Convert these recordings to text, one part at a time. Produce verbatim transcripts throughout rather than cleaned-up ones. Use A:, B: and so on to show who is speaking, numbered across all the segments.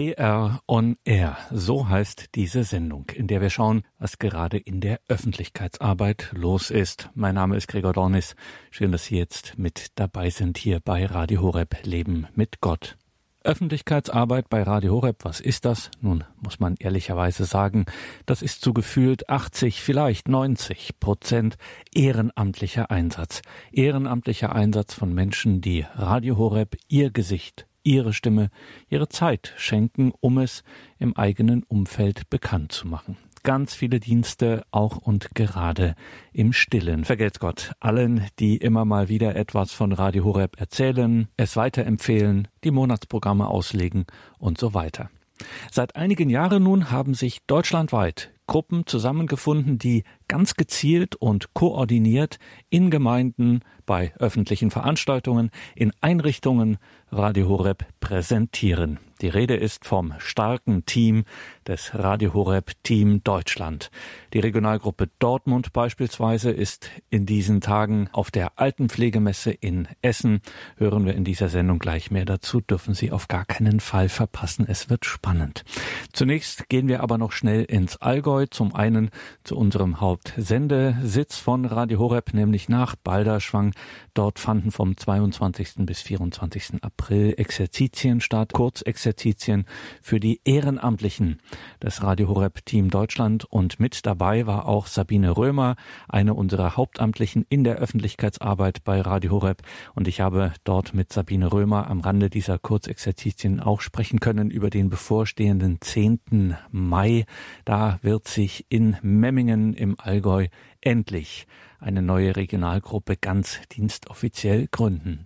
A: P R on Air, so heißt diese Sendung, in der wir schauen, was gerade in der Öffentlichkeitsarbeit los ist. Mein Name ist Gregor Dornis. Schön, dass Sie jetzt mit dabei sind hier bei Radio Horeb Leben mit Gott. Öffentlichkeitsarbeit bei Radio Horeb, was ist das? Nun muss man ehrlicherweise sagen, das ist zu gefühlt achtzig, vielleicht neunzig Prozent ehrenamtlicher Einsatz. Ehrenamtlicher Einsatz von Menschen, die Radio Horeb ihr Gesicht, ihre Stimme, ihre Zeit schenken, um es im eigenen Umfeld bekannt zu machen. Ganz viele Dienste, auch und gerade im Stillen. Vergelt's Gott allen, die immer mal wieder etwas von Radio Horeb erzählen, es weiterempfehlen, die Monatsprogramme auslegen und so weiter. Seit einigen Jahren nun haben sich deutschlandweit Gruppen zusammengefunden, die ganz gezielt und koordiniert in Gemeinden, bei öffentlichen Veranstaltungen, in Einrichtungen Radio Horeb präsentieren. Die Rede ist vom starken Team des Radio Horeb Team Deutschland. Die Regionalgruppe Dortmund beispielsweise ist in diesen Tagen auf der Altenpflegemesse in Essen. Hören wir in dieser Sendung gleich mehr dazu, dürfen Sie auf gar keinen Fall verpassen. Es wird spannend. Zunächst gehen wir aber noch schnell ins Allgäu. Zum einen zu unserem Hauptsendesitz von Radio Horeb, nämlich nach Balderschwang. Dort fanden vom zweiundzwanzigsten bis vierundzwanzigsten April Exerzitien statt, Kurzexerzitien für die Ehrenamtlichen des Radio Horeb Team Deutschland. Und mit dabei war auch Sabine Römer, eine unserer Hauptamtlichen in der Öffentlichkeitsarbeit bei Radio Horeb. Und ich habe dort mit Sabine Römer am Rande dieser Kurzexerzitien auch sprechen können über den bevorstehenden zehnten Mai. Da wird sich in Memmingen im Allgäu endlich eine neue Regionalgruppe ganz dienstoffiziell gründen.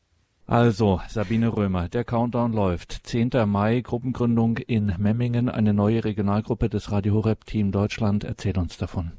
A: Also, Sabine Römer, der Countdown läuft. zehnter Mai, Gruppengründung in Memmingen, eine neue Regionalgruppe des Radio Horeb Team Deutschland. Erzähl uns davon.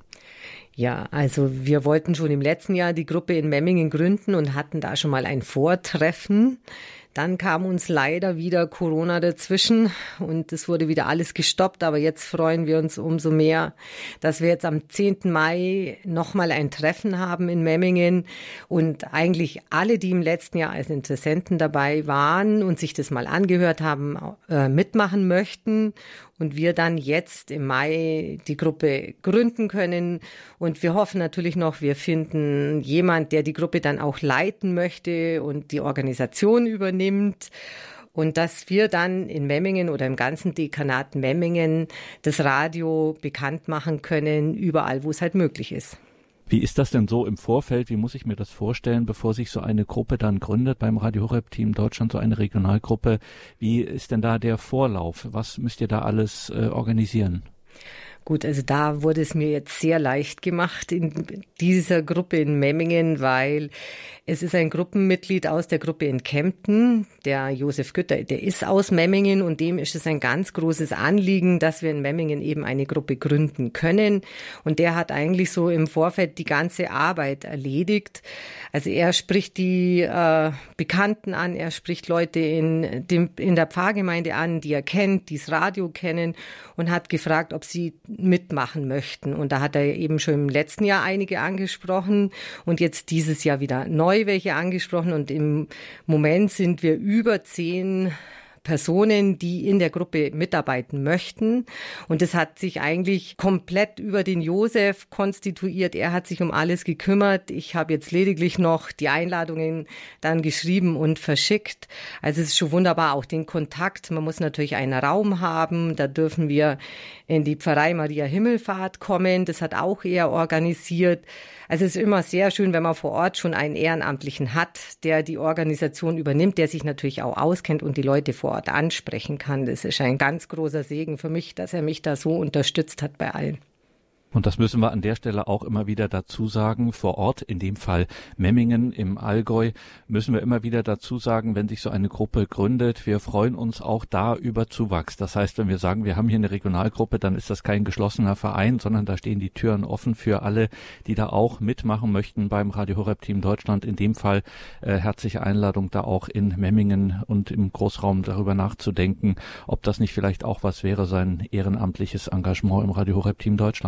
B: Ja, also wir wollten schon im letzten Jahr die Gruppe in Memmingen gründen und hatten da schon mal ein Vortreffen. Dann kam uns leider wieder Corona dazwischen und es wurde wieder alles gestoppt. Aber jetzt freuen wir uns umso mehr, dass wir jetzt am zehnten Mai nochmal ein Treffen haben in Memmingen und eigentlich alle, die im letzten Jahr als Interessenten dabei waren und sich das mal angehört haben, äh, mitmachen möchten. Und wir dann jetzt im Mai die Gruppe gründen können. Und wir hoffen natürlich noch, wir finden jemand, der die Gruppe dann auch leiten möchte und die Organisation übernimmt. Und dass wir dann in Memmingen oder im ganzen Dekanat Memmingen das Radio bekannt machen können, überall, wo es halt möglich ist.
A: Wie ist das denn so im Vorfeld? Wie muss ich mir das vorstellen, bevor sich so eine Gruppe dann gründet beim Radio Horeb Team Deutschland, so eine Regionalgruppe? Wie ist denn da der Vorlauf? Was müsst ihr da alles äh, organisieren?
B: Gut, also da wurde es mir jetzt sehr leicht gemacht in dieser Gruppe in Memmingen, weil es ist ein Gruppenmitglied aus der Gruppe in Kempten, der Josef Gütter, der ist aus Memmingen und dem ist es ein ganz großes Anliegen, dass wir in Memmingen eben eine Gruppe gründen können. Und der hat eigentlich so im Vorfeld die ganze Arbeit erledigt. Also er spricht die äh, Bekannten an, er spricht Leute in, dem, in der Pfarrgemeinde an, die er kennt, die das Radio kennen und hat gefragt, ob sie mitmachen möchten. Und da hat er eben schon im letzten Jahr einige angesprochen und jetzt dieses Jahr wieder neu welche angesprochen. Und im Moment sind wir über zehn Personen, die in der Gruppe mitarbeiten möchten. Und das hat sich eigentlich komplett über den Josef konstituiert. Er hat sich um alles gekümmert. Ich habe jetzt lediglich noch die Einladungen dann geschrieben und verschickt. Also es ist schon wunderbar, auch den Kontakt. Man muss natürlich einen Raum haben. Da dürfen wir in die Pfarrei Maria Himmelfahrt kommen. Das hat auch er organisiert. Also es ist immer sehr schön, wenn man vor Ort schon einen Ehrenamtlichen hat, der die Organisation übernimmt, der sich natürlich auch auskennt und die Leute vor Ort ansprechen kann. Das ist ein ganz großer Segen für mich, dass er mich da so unterstützt hat bei allen.
A: Und das müssen wir an der Stelle auch immer wieder dazu sagen, vor Ort, in dem Fall Memmingen im Allgäu, müssen wir immer wieder dazu sagen, wenn sich so eine Gruppe gründet, wir freuen uns auch da über Zuwachs. Das heißt, wenn wir sagen, wir haben hier eine Regionalgruppe, dann ist das kein geschlossener Verein, sondern da stehen die Türen offen für alle, die da auch mitmachen möchten beim Radio Horeb Team Deutschland. In dem Fall äh, herzliche Einladung, da auch in Memmingen und im Großraum darüber nachzudenken, ob das nicht vielleicht auch was wäre, sein ehrenamtliches Engagement im Radio Horeb Team Deutschland.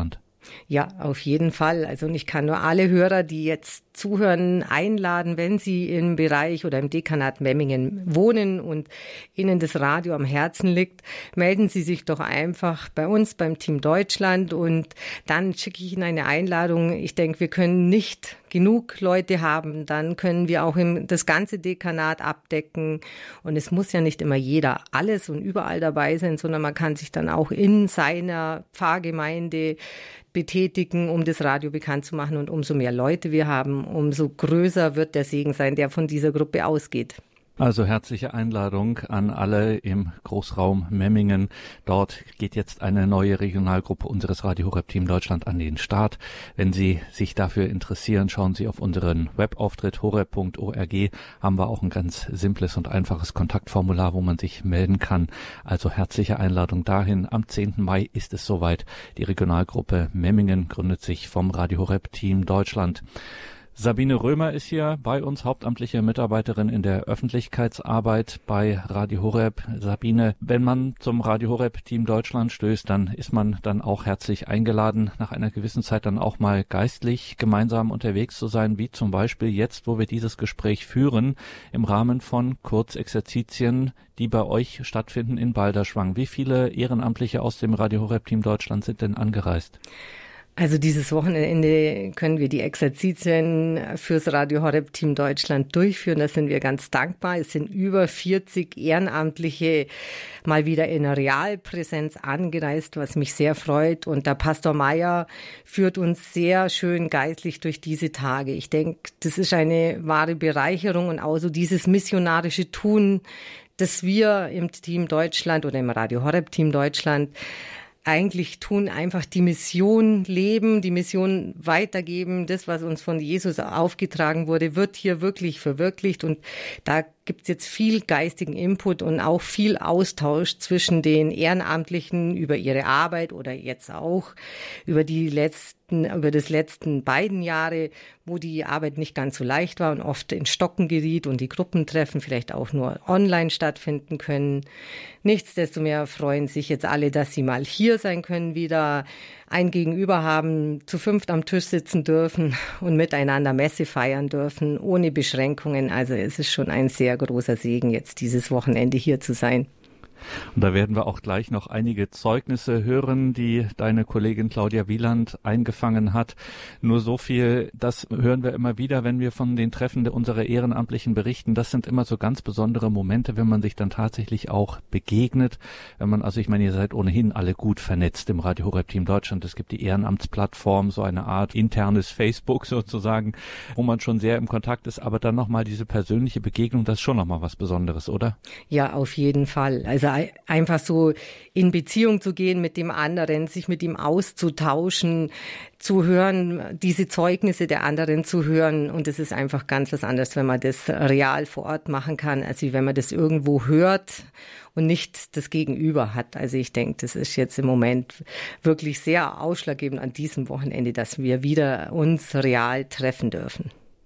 B: Ja, auf jeden Fall. Also ich kann nur alle Hörer, die jetzt zuhören, einladen, wenn sie im Bereich oder im Dekanat Memmingen wohnen und ihnen das Radio am Herzen liegt, melden Sie sich doch einfach bei uns, beim Team Deutschland, und dann schicke ich Ihnen eine Einladung. Ich denke, wir können nicht genug Leute haben, dann können wir auch im, das ganze Dekanat abdecken, und es muss ja nicht immer jeder alles und überall dabei sein, sondern man kann sich dann auch in seiner Pfarrgemeinde betätigen, um das Radio bekannt zu machen, und umso mehr Leute wir haben, umso größer wird der Segen sein, der von dieser Gruppe ausgeht.
A: Also herzliche Einladung an alle im Großraum Memmingen. Dort geht jetzt eine neue Regionalgruppe unseres Radio Horeb Team Deutschland an den Start. Wenn Sie sich dafür interessieren, schauen Sie auf unseren Webauftritt horeb punkt org. Haben wir auch ein ganz simples und einfaches Kontaktformular, wo man sich melden kann. Also herzliche Einladung dahin. Am zehnten Mai ist es soweit. Die Regionalgruppe Memmingen gründet sich vom Radio Horeb Team Deutschland. Sabine Römer ist hier bei uns, hauptamtliche Mitarbeiterin in der Öffentlichkeitsarbeit bei Radio Horeb. Sabine, wenn man zum Radio Horeb Team Deutschland stößt, dann ist man dann auch herzlich eingeladen, nach einer gewissen Zeit dann auch mal geistlich gemeinsam unterwegs zu sein, wie zum Beispiel jetzt, wo wir dieses Gespräch führen, im Rahmen von Kurzexerzitien, die bei euch stattfinden in Balderschwang. Wie viele Ehrenamtliche aus dem Radio Horeb Team Deutschland sind denn angereist?
B: Also dieses Wochenende können wir die Exerzitien fürs Radio Horeb Team Deutschland durchführen. Da sind wir ganz dankbar. Es sind über vierzig Ehrenamtliche mal wieder in Realpräsenz angereist, was mich sehr freut. Und der Pastor Meier führt uns sehr schön geistlich durch diese Tage. Ich denke, das ist eine wahre Bereicherung, und auch so dieses missionarische Tun, das wir im Team Deutschland oder im Radio Horeb Team Deutschland eigentlich tun, einfach die Mission leben, die Mission weitergeben. Das, was uns von Jesus aufgetragen wurde, wird hier wirklich verwirklicht, und da gibt es jetzt viel geistigen Input und auch viel Austausch zwischen den Ehrenamtlichen über ihre Arbeit oder jetzt auch über die letzten, über das letzten beiden Jahre, wo die Arbeit nicht ganz so leicht war und oft in Stocken geriet und die Gruppentreffen vielleicht auch nur online stattfinden können. Nichtsdestotrotz freuen sich jetzt alle, dass sie mal hier sein können, wieder ein Gegenüber haben, zu fünft am Tisch sitzen dürfen und miteinander Messe feiern dürfen, ohne Beschränkungen. Also es ist schon ein sehr großer Segen, jetzt dieses Wochenende hier zu sein.
A: Und da werden wir auch gleich noch einige Zeugnisse hören, die deine Kollegin Claudia Wieland eingefangen hat. Nur so viel, das hören wir immer wieder, wenn wir von den Treffen unserer Ehrenamtlichen berichten. Das sind immer so ganz besondere Momente, wenn man sich dann tatsächlich auch begegnet. Wenn man, also ich meine, ihr seid ohnehin alle gut vernetzt im Radio Horeb Team Deutschland. Es gibt die Ehrenamtsplattform, so eine Art internes Facebook sozusagen, wo man schon sehr im Kontakt ist. Aber dann nochmal diese persönliche Begegnung, das ist schon nochmal was Besonderes, oder?
B: Ja, auf jeden Fall. Also einfach so in Beziehung zu gehen mit dem anderen, sich mit ihm auszutauschen, zu hören, diese Zeugnisse der anderen zu hören. Und es ist einfach ganz was anderes, wenn man das real vor Ort machen kann, als wenn man das irgendwo hört und nicht das Gegenüber hat. Also ich denke, das ist jetzt im Moment wirklich sehr ausschlaggebend an diesem Wochenende, dass wir wieder uns real treffen dürfen.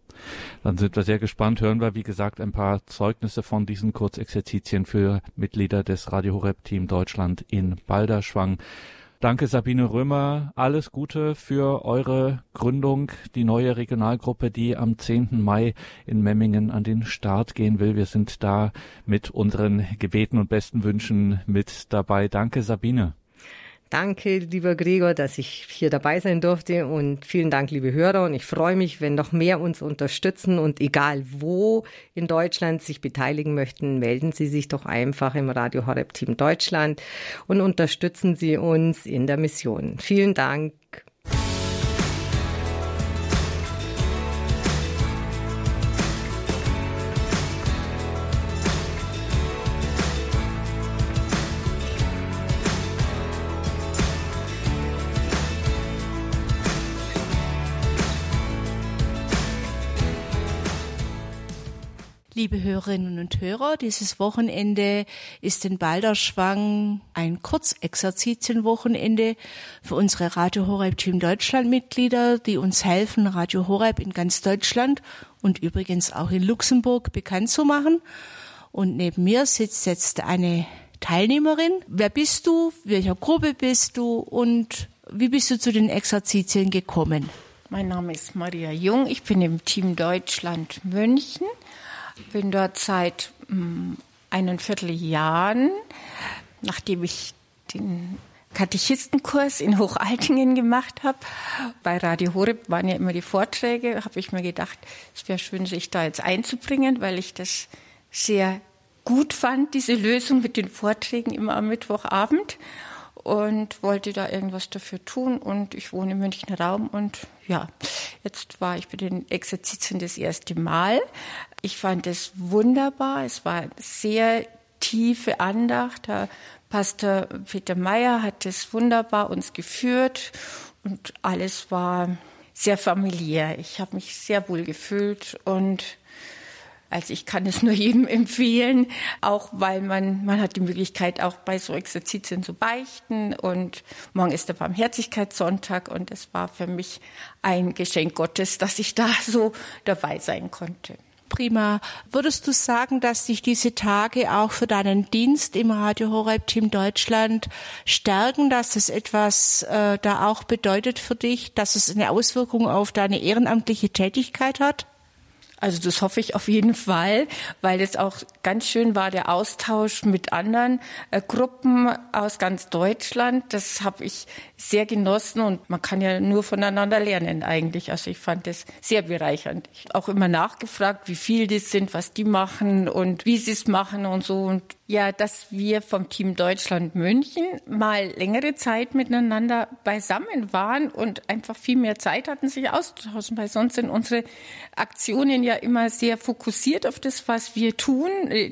A: Dann sind wir sehr gespannt, hören wir, wie gesagt, ein paar Zeugnisse von diesen Kurzexerzitien für Mitglieder des Radio Horeb Team Deutschland in Balderschwang. Danke, Sabine Römer. Alles Gute für eure Gründung, die neue Regionalgruppe, die am zehnten Mai in Memmingen an den Start gehen will. Wir sind da mit unseren Gebeten und besten Wünschen mit dabei. Danke, Sabine.
B: Danke, lieber Gregor, dass ich hier dabei sein durfte, und vielen Dank, liebe Hörer, und ich freue mich, wenn noch mehr uns unterstützen, und egal wo in Deutschland sich beteiligen möchten, melden Sie sich doch einfach im Radio Horeb Team Deutschland und unterstützen Sie uns in der Mission. Vielen Dank.
C: Liebe Hörerinnen und Hörer, dieses Wochenende ist in Balderschwang ein Kurzexerzitienwochenende für unsere Radio Horeb Team Deutschland Mitglieder, die uns helfen, Radio Horeb in ganz Deutschland und übrigens auch in Luxemburg bekannt zu machen. Und neben mir sitzt jetzt eine Teilnehmerin. Wer bist du? Welcher Gruppe bist du? Und Wie bist du zu den Exerzitien gekommen?
D: Mein Name ist Maria Jung, ich bin im Team Deutschland München, bin dort seit mh, einem Vierteljahren, nachdem ich den Katechistenkurs in Hochaltingen gemacht habe. Bei Radio Horeb waren ja immer die Vorträge, habe ich mir gedacht, es wäre schön, sich da jetzt einzubringen, weil ich das sehr gut fand, diese Lösung mit den Vorträgen immer am Mittwochabend und wollte da irgendwas dafür tun und ich wohne im Münchner Raum und ja, jetzt war ich bei den Exerzitien das erste Mal. Ich fand es wunderbar, es war sehr tiefe Andacht. Herr Pastor Peter Meyer hat es wunderbar uns geführt und alles war sehr familiär. Ich habe mich sehr wohl gefühlt und also ich kann es nur jedem empfehlen, auch weil man, man hat die Möglichkeit auch bei so Exerzitien zu beichten und morgen ist der Barmherzigkeitssonntag und es war für mich ein Geschenk Gottes, dass ich da so dabei sein konnte.
C: Prima. Würdest du sagen, dass dich diese Tage auch für deinen Dienst im Radio Horeb Team Deutschland stärken, dass es etwas äh, da auch bedeutet für dich, dass es eine Auswirkung auf deine ehrenamtliche Tätigkeit hat?
D: Also das hoffe ich auf jeden Fall, weil es auch ganz schön war, der Austausch mit anderen äh, Gruppen aus ganz Deutschland. Das habe ich sehr genossen und man kann ja nur voneinander lernen eigentlich. Also ich fand das sehr bereichernd. Ich habe auch immer nachgefragt, wie viel das sind, was die machen und wie sie es machen und so. Und ja, dass wir vom Team Deutschland München mal längere Zeit miteinander beisammen waren und einfach viel mehr Zeit hatten, sich auszutauschen, weil sonst sind unsere Aktionen ja immer sehr fokussiert auf das, was wir tun,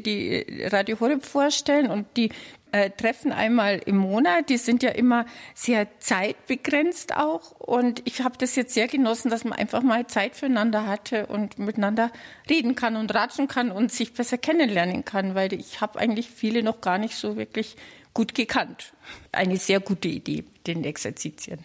D: die Radio Horeb vorstellen und die äh, Treffen einmal im Monat, die sind ja immer sehr zeitbegrenzt auch und ich habe das jetzt sehr genossen, dass man einfach mal Zeit füreinander hatte und miteinander reden kann und ratschen kann und sich besser kennenlernen kann, weil ich habe eigentlich viele noch gar nicht so wirklich gut gekannt. Eine sehr gute Idee, den Exerzitien.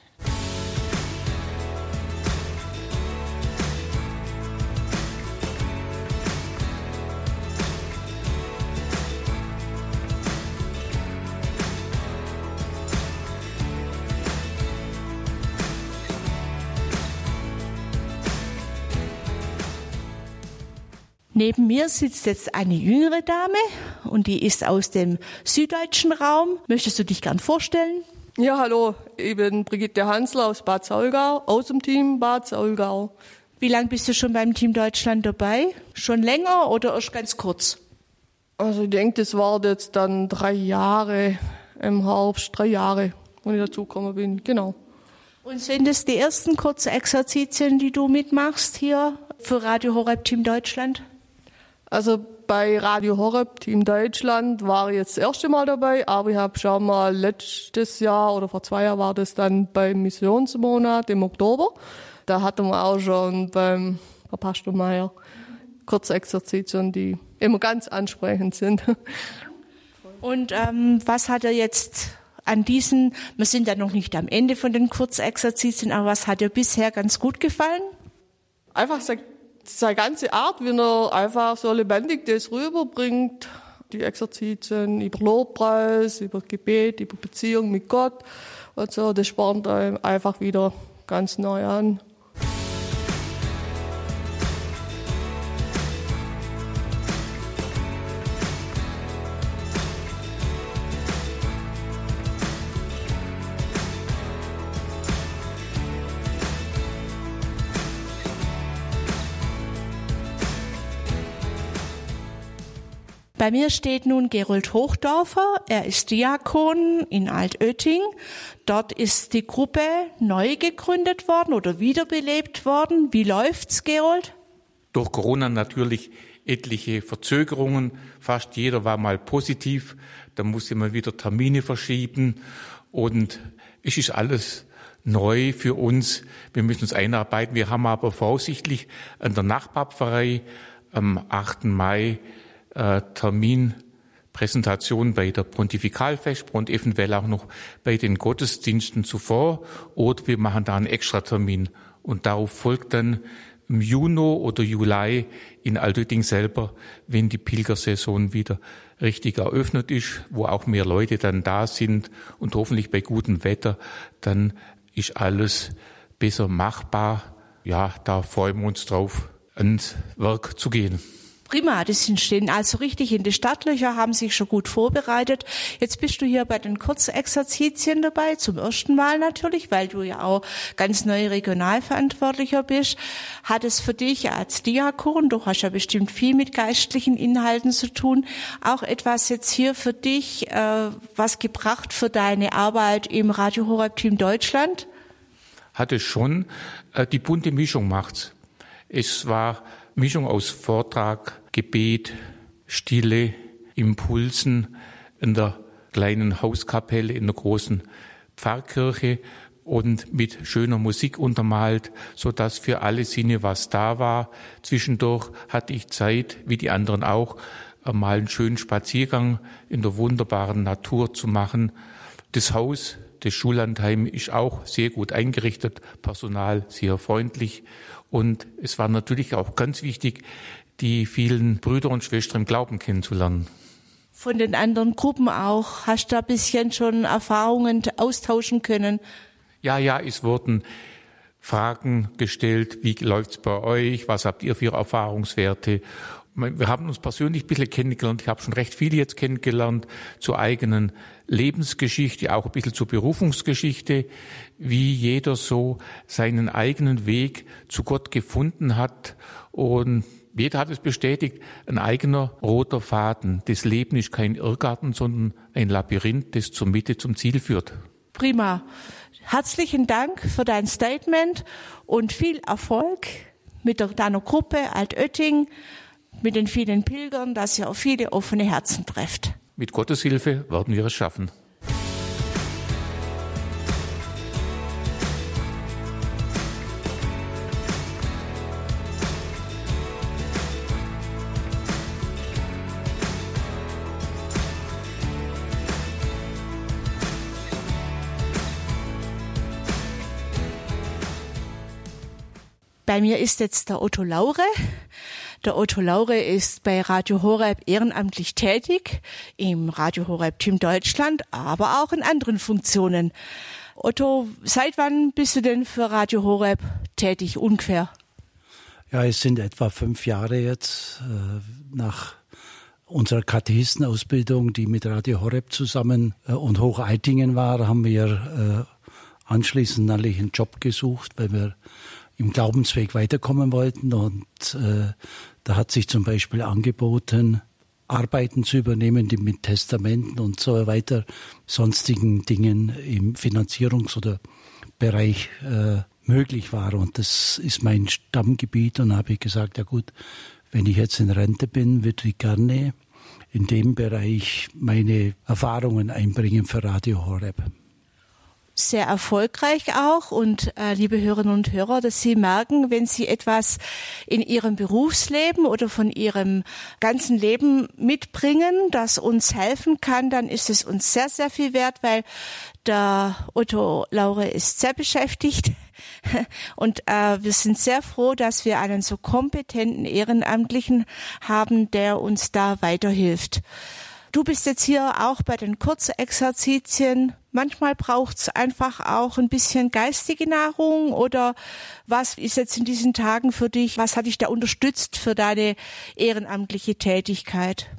C: Neben mir sitzt jetzt eine jüngere Dame und die ist aus dem süddeutschen Raum. Möchtest du dich gern vorstellen?
E: Ja, hallo, ich bin Brigitte Hansler aus Bad Saulgau, aus dem Team Bad Saulgau.
C: Wie lange bist du schon beim Team Deutschland dabei? Schon länger oder erst ganz kurz?
E: Also ich denke, das waren jetzt dann drei Jahre im Herbst, drei Jahre, wo ich dazugekommen bin, genau.
C: Und sind es die ersten kurzen Exerzitien, die du mitmachst hier für Radio Horeb Team Deutschland?
E: Also bei Radio Horeb Team Deutschland war ich jetzt das erste Mal dabei, aber ich habe schon mal letztes Jahr oder vor zwei Jahren war das dann beim Missionsmonat im Oktober. Da hatten wir auch schon beim Herr Pastor Meyer kurze Exerzitien, die immer ganz ansprechend sind.
C: Und ähm, was hat er jetzt an diesen, wir sind ja noch nicht am Ende von den Kurzexerzitien, aber was hat dir bisher ganz gut gefallen?
E: Einfach seine, seine ganze Art, wie er einfach so lebendig das rüberbringt. Die Exerzitien über Lobpreis, über Gebet, über Beziehung mit Gott und so, das spornt einem einfach wieder ganz neu an.
C: Bei mir steht nun Gerold Hochdorfer. Er ist Diakon in Altötting. Dort ist die Gruppe neu gegründet worden oder wiederbelebt worden. Wie läuft's, Gerold?
F: Durch Corona natürlich etliche Verzögerungen. Fast jeder war mal positiv. Da musste man wieder Termine verschieben. Und es ist alles neu für uns. Wir müssen uns einarbeiten. Wir haben aber voraussichtlich an der Nachbarpfarrei am achten Mai Äh, Terminpräsentation bei der Pontifikalvesper und eventuell auch noch bei den Gottesdiensten zuvor. Oder wir machen da einen Extratermin. Und darauf folgt dann im Juni oder Juli in Altötting selber, wenn die Pilgersaison wieder richtig eröffnet ist, wo auch mehr Leute dann da sind und hoffentlich bei gutem Wetter dann ist alles besser machbar. Ja, da freuen wir uns drauf, ans Werk zu gehen.
C: Prima, die sind stehen also richtig in die Startlöcher, haben sich schon gut vorbereitet. Jetzt bist du hier bei den Kurzexerzitien dabei, zum ersten Mal natürlich, weil du ja auch ganz neu Regionalverantwortlicher bist. Hat es für dich als Diakon, du hast ja bestimmt viel mit geistlichen Inhalten zu tun, auch etwas jetzt hier für dich, äh, was gebracht für deine Arbeit im Radio Horeb Team Deutschland?
F: Hat es schon, äh, die bunte Mischung macht's. Es war Mischung aus Vortrag, Gebet, Stille, Impulsen in der kleinen Hauskapelle, in der großen Pfarrkirche und mit schöner Musik untermalt, so dass für alle Sinne was da war. Zwischendurch hatte ich Zeit, wie die anderen auch, mal einen schönen Spaziergang in der wunderbaren Natur zu machen. Das Haus, das Schullandheim ist auch sehr gut eingerichtet, Personal sehr freundlich. Und es war natürlich auch ganz wichtig, die vielen Brüder und Schwestern im Glauben kennenzulernen.
C: Von den anderen Gruppen auch. Hast du da ein bisschen schon Erfahrungen austauschen können?
F: Ja, ja, es wurden Fragen gestellt. Wie läuft's bei euch? Was habt ihr für Erfahrungswerte? Wir haben uns persönlich ein bisschen kennengelernt. Ich habe schon recht viele jetzt kennengelernt zur eigenen Lebensgeschichte, auch ein bisschen zur Berufungsgeschichte, wie jeder so seinen eigenen Weg zu Gott gefunden hat. Und jeder hat es bestätigt, ein eigener roter Faden. Das Leben ist kein Irrgarten, sondern ein Labyrinth, das zur Mitte, zum Ziel führt.
C: Prima. Herzlichen Dank für dein Statement und viel Erfolg mit deiner Gruppe Altötting, mit den vielen Pilgern, dass ihr auf viele offene Herzen trefft.
F: Mit Gottes Hilfe werden wir es schaffen.
C: Bei mir ist jetzt der Otto Laure. Der Otto Laure ist bei Radio Horeb ehrenamtlich tätig, im Radio Horeb Team Deutschland, aber auch in anderen Funktionen. Otto, seit wann bist du denn für Radio Horeb tätig, ungefähr?
G: Ja, es sind etwa fünf Jahre jetzt äh, nach unserer Katechistenausbildung, die mit Radio Horeb zusammen äh, und Hochaltingen war, haben wir äh, anschließend natürlich einen Job gesucht, weil wir im Glaubensweg weiterkommen wollten. Und äh, da hat sich zum Beispiel angeboten, Arbeiten zu übernehmen, die mit Testamenten und so weiter, sonstigen Dingen im Finanzierungs- oder Bereich äh, möglich war. Und das ist mein Stammgebiet. Und da habe ich gesagt, ja gut, wenn ich jetzt in Rente bin, würde ich gerne in dem Bereich meine Erfahrungen einbringen für Radio Horeb.
C: Sehr erfolgreich auch und äh, liebe Hörerinnen und Hörer, dass Sie merken, wenn Sie etwas in Ihrem Berufsleben oder von Ihrem ganzen Leben mitbringen, das uns helfen kann, dann ist es uns sehr, sehr viel wert, weil der Otto Laure ist sehr beschäftigt und äh, wir sind sehr froh, dass wir einen so kompetenten Ehrenamtlichen haben, der uns da weiterhilft. Du bist jetzt hier auch bei den Kurzexerzitien. Manchmal braucht es einfach auch ein bisschen geistige Nahrung oder was ist jetzt in diesen Tagen für dich, was hat dich da unterstützt für deine ehrenamtliche Tätigkeit?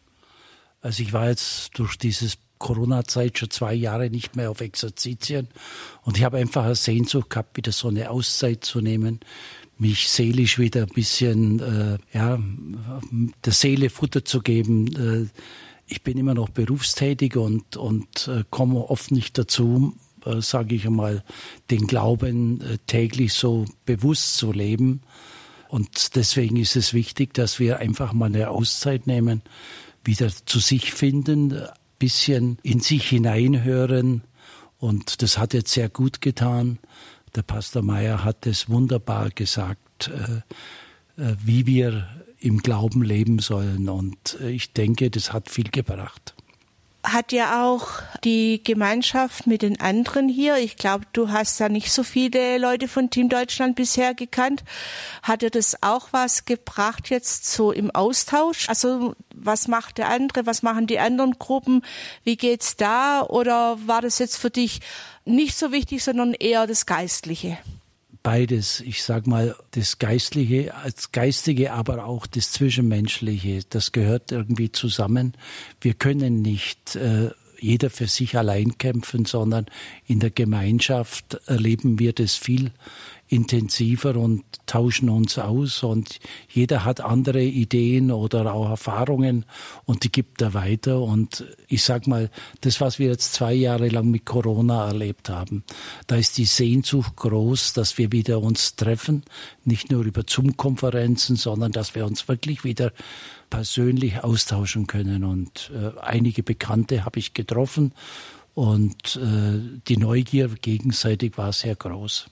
G: Also ich war jetzt durch dieses Corona-Zeit schon zwei Jahre nicht mehr auf Exerzitien und ich habe einfach eine Sehnsucht gehabt, wieder so eine Auszeit zu nehmen, mich seelisch wieder ein bisschen, äh, ja, der Seele Futter zu geben. Äh, Ich bin immer noch berufstätig und, und äh, komme oft nicht dazu, äh, sage ich einmal, den Glauben äh, täglich so bewusst zu leben. Und deswegen ist es wichtig, dass wir einfach mal eine Auszeit nehmen, wieder zu sich finden, ein bisschen in sich hineinhören. Und das hat jetzt sehr gut getan. Der Pastor Meier hat es wunderbar gesagt, äh, äh, wie wir im Glauben leben sollen. Und ich denke, das hat viel gebracht.
C: Hat dir auch die Gemeinschaft mit den anderen hier. Ich glaube, du hast ja nicht so viele Leute von Team Deutschland bisher gekannt. Hat dir das auch was gebracht jetzt so im Austausch? Also was macht der andere, was machen die anderen Gruppen? Wie geht's da? Oder war das jetzt für dich nicht so wichtig, sondern eher das Geistliche?
G: Beides, ich sag mal, das Geistliche als Geistige, aber auch das Zwischenmenschliche, das gehört irgendwie zusammen. Wir können nicht äh, jeder für sich allein kämpfen, sondern in der Gemeinschaft erleben wir das viel intensiver und tauschen uns aus und jeder hat andere Ideen oder auch Erfahrungen und die gibt er weiter und ich sag mal, das, was wir jetzt zwei Jahre lang mit Corona erlebt haben, da ist die Sehnsucht groß, dass wir wieder uns treffen, nicht nur über Zoom-Konferenzen, sondern dass wir uns wirklich wieder persönlich austauschen können und äh, einige Bekannte habe ich getroffen und äh, die Neugier gegenseitig war sehr groß.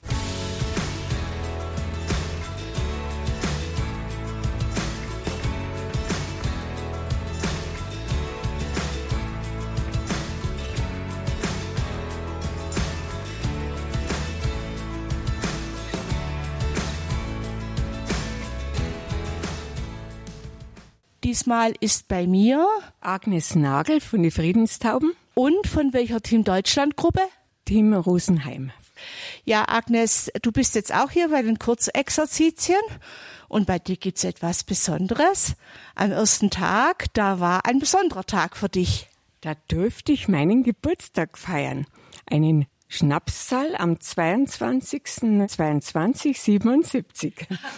C: Diesmal ist bei mir
H: Agnes Nagel von den Friedenstauben.
C: Und von welcher Team Deutschland Gruppe?
H: Team Rosenheim.
C: Ja, Agnes, du bist jetzt auch hier bei den Kurzexerzitien und bei dir gibt's etwas Besonderes. Am ersten Tag, da war ein besonderer Tag für dich.
H: Da durfte ich meinen Geburtstag feiern. Einen Schnapszahl am zweiundzwanzigsten zweiundzwanzig siebenundsiebzig.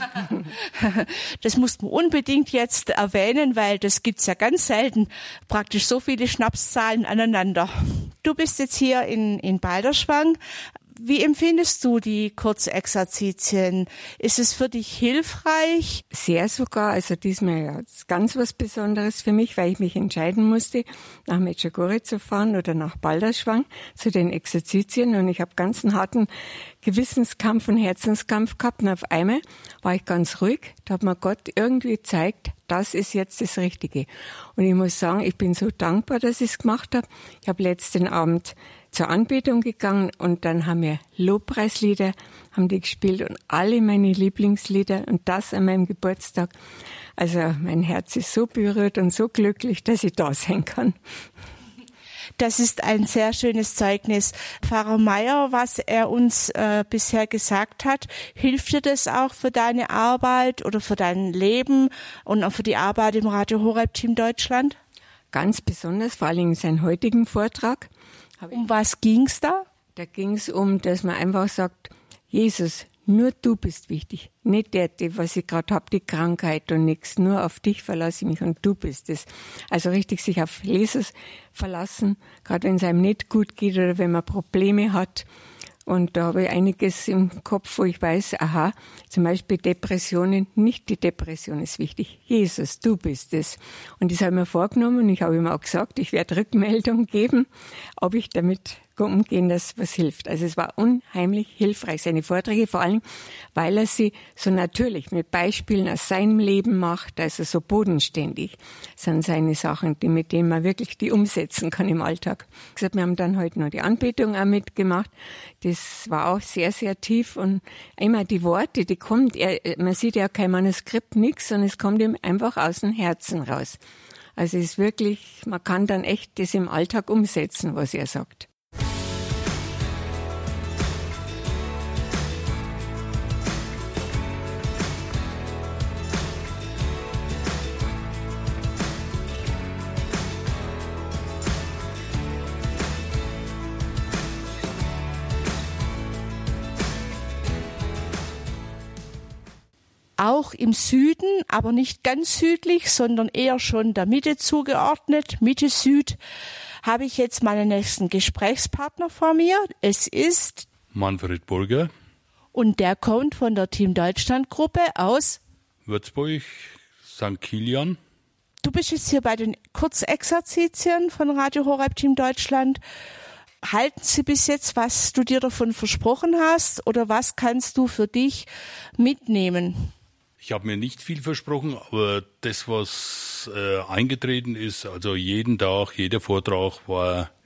C: Das musst du unbedingt jetzt erwähnen, weil das gibt's ja ganz selten. Praktisch so viele Schnapszahlen aneinander. Du bist jetzt hier in, in Balderschwang. Wie empfindest du die Kurzexerzitien? Ist es für dich hilfreich?
H: Sehr sogar. Also diesmal ja ganz was Besonderes für mich, weil ich mich entscheiden musste, nach Medjugorje zu fahren oder nach Balderschwang zu den Exerzitien. Und ich habe ganz einen harten Gewissenskampf und Herzenskampf gehabt. Und auf einmal war ich ganz ruhig. Da hat mir Gott irgendwie gezeigt, das ist jetzt das Richtige. Und ich muss sagen, ich bin so dankbar, dass ich es gemacht habe. Ich habe letzten Abend zur Anbetung gegangen und dann haben wir Lobpreislieder, haben die gespielt und alle meine Lieblingslieder und das an meinem Geburtstag. Also mein Herz ist so berührt und so glücklich, dass ich da sein kann.
C: Das ist ein sehr schönes Zeugnis. Pfarrer Meier, was er uns äh, bisher gesagt hat, hilft dir das auch für deine Arbeit oder für dein Leben und auch für die Arbeit im Radio Horeb Team Deutschland?
H: Ganz besonders, vor allem in seinem heutigen Vortrag.
C: Um was ging's da?
H: Da ging's um, dass man einfach sagt, Jesus, nur du bist wichtig. Nicht der, die, was ich gerade hab, die Krankheit und nichts. Nur auf dich verlasse ich mich und du bist es. Also richtig sich auf Jesus verlassen, gerade wenn es einem nicht gut geht oder wenn man Probleme hat. Und da habe ich einiges im Kopf, wo ich weiß, aha, zum Beispiel Depressionen, nicht die Depression ist wichtig. Jesus, du bist es. Und das habe ich mir vorgenommen und ich habe ihm auch gesagt, ich werde Rückmeldung geben, ob ich damit umgehen, dass was hilft. Also es war unheimlich hilfreich, seine Vorträge, vor allem, weil er sie so natürlich mit Beispielen aus seinem Leben macht, also so bodenständig sind seine Sachen, die, mit denen man wirklich die umsetzen kann im Alltag. Wir haben dann heute noch die Anbetung auch mitgemacht. Das war auch sehr, sehr tief und immer die Worte, die kommt, er, man sieht ja kein Manuskript, nichts, sondern es kommt ihm einfach aus dem Herzen raus. Also es ist wirklich, man kann dann echt das im Alltag umsetzen, was er sagt.
C: Auch im Süden, aber nicht ganz südlich, sondern eher schon der Mitte zugeordnet, Mitte Süd, habe ich jetzt meinen nächsten Gesprächspartner vor mir. Es ist
I: Manfred Burger.
C: Und der kommt von der Team Deutschland Gruppe aus
I: Würzburg, Sankt Kilian.
C: Du bist jetzt hier bei den Kurzexerzitien von Radio Horeb Team Deutschland. Halten Sie bis jetzt, was du dir davon versprochen hast, oder was kannst du für dich mitnehmen?
I: Ich habe mir nicht viel versprochen, aber das, was äh, eingetreten ist, also jeden Tag, jeder Vortrag war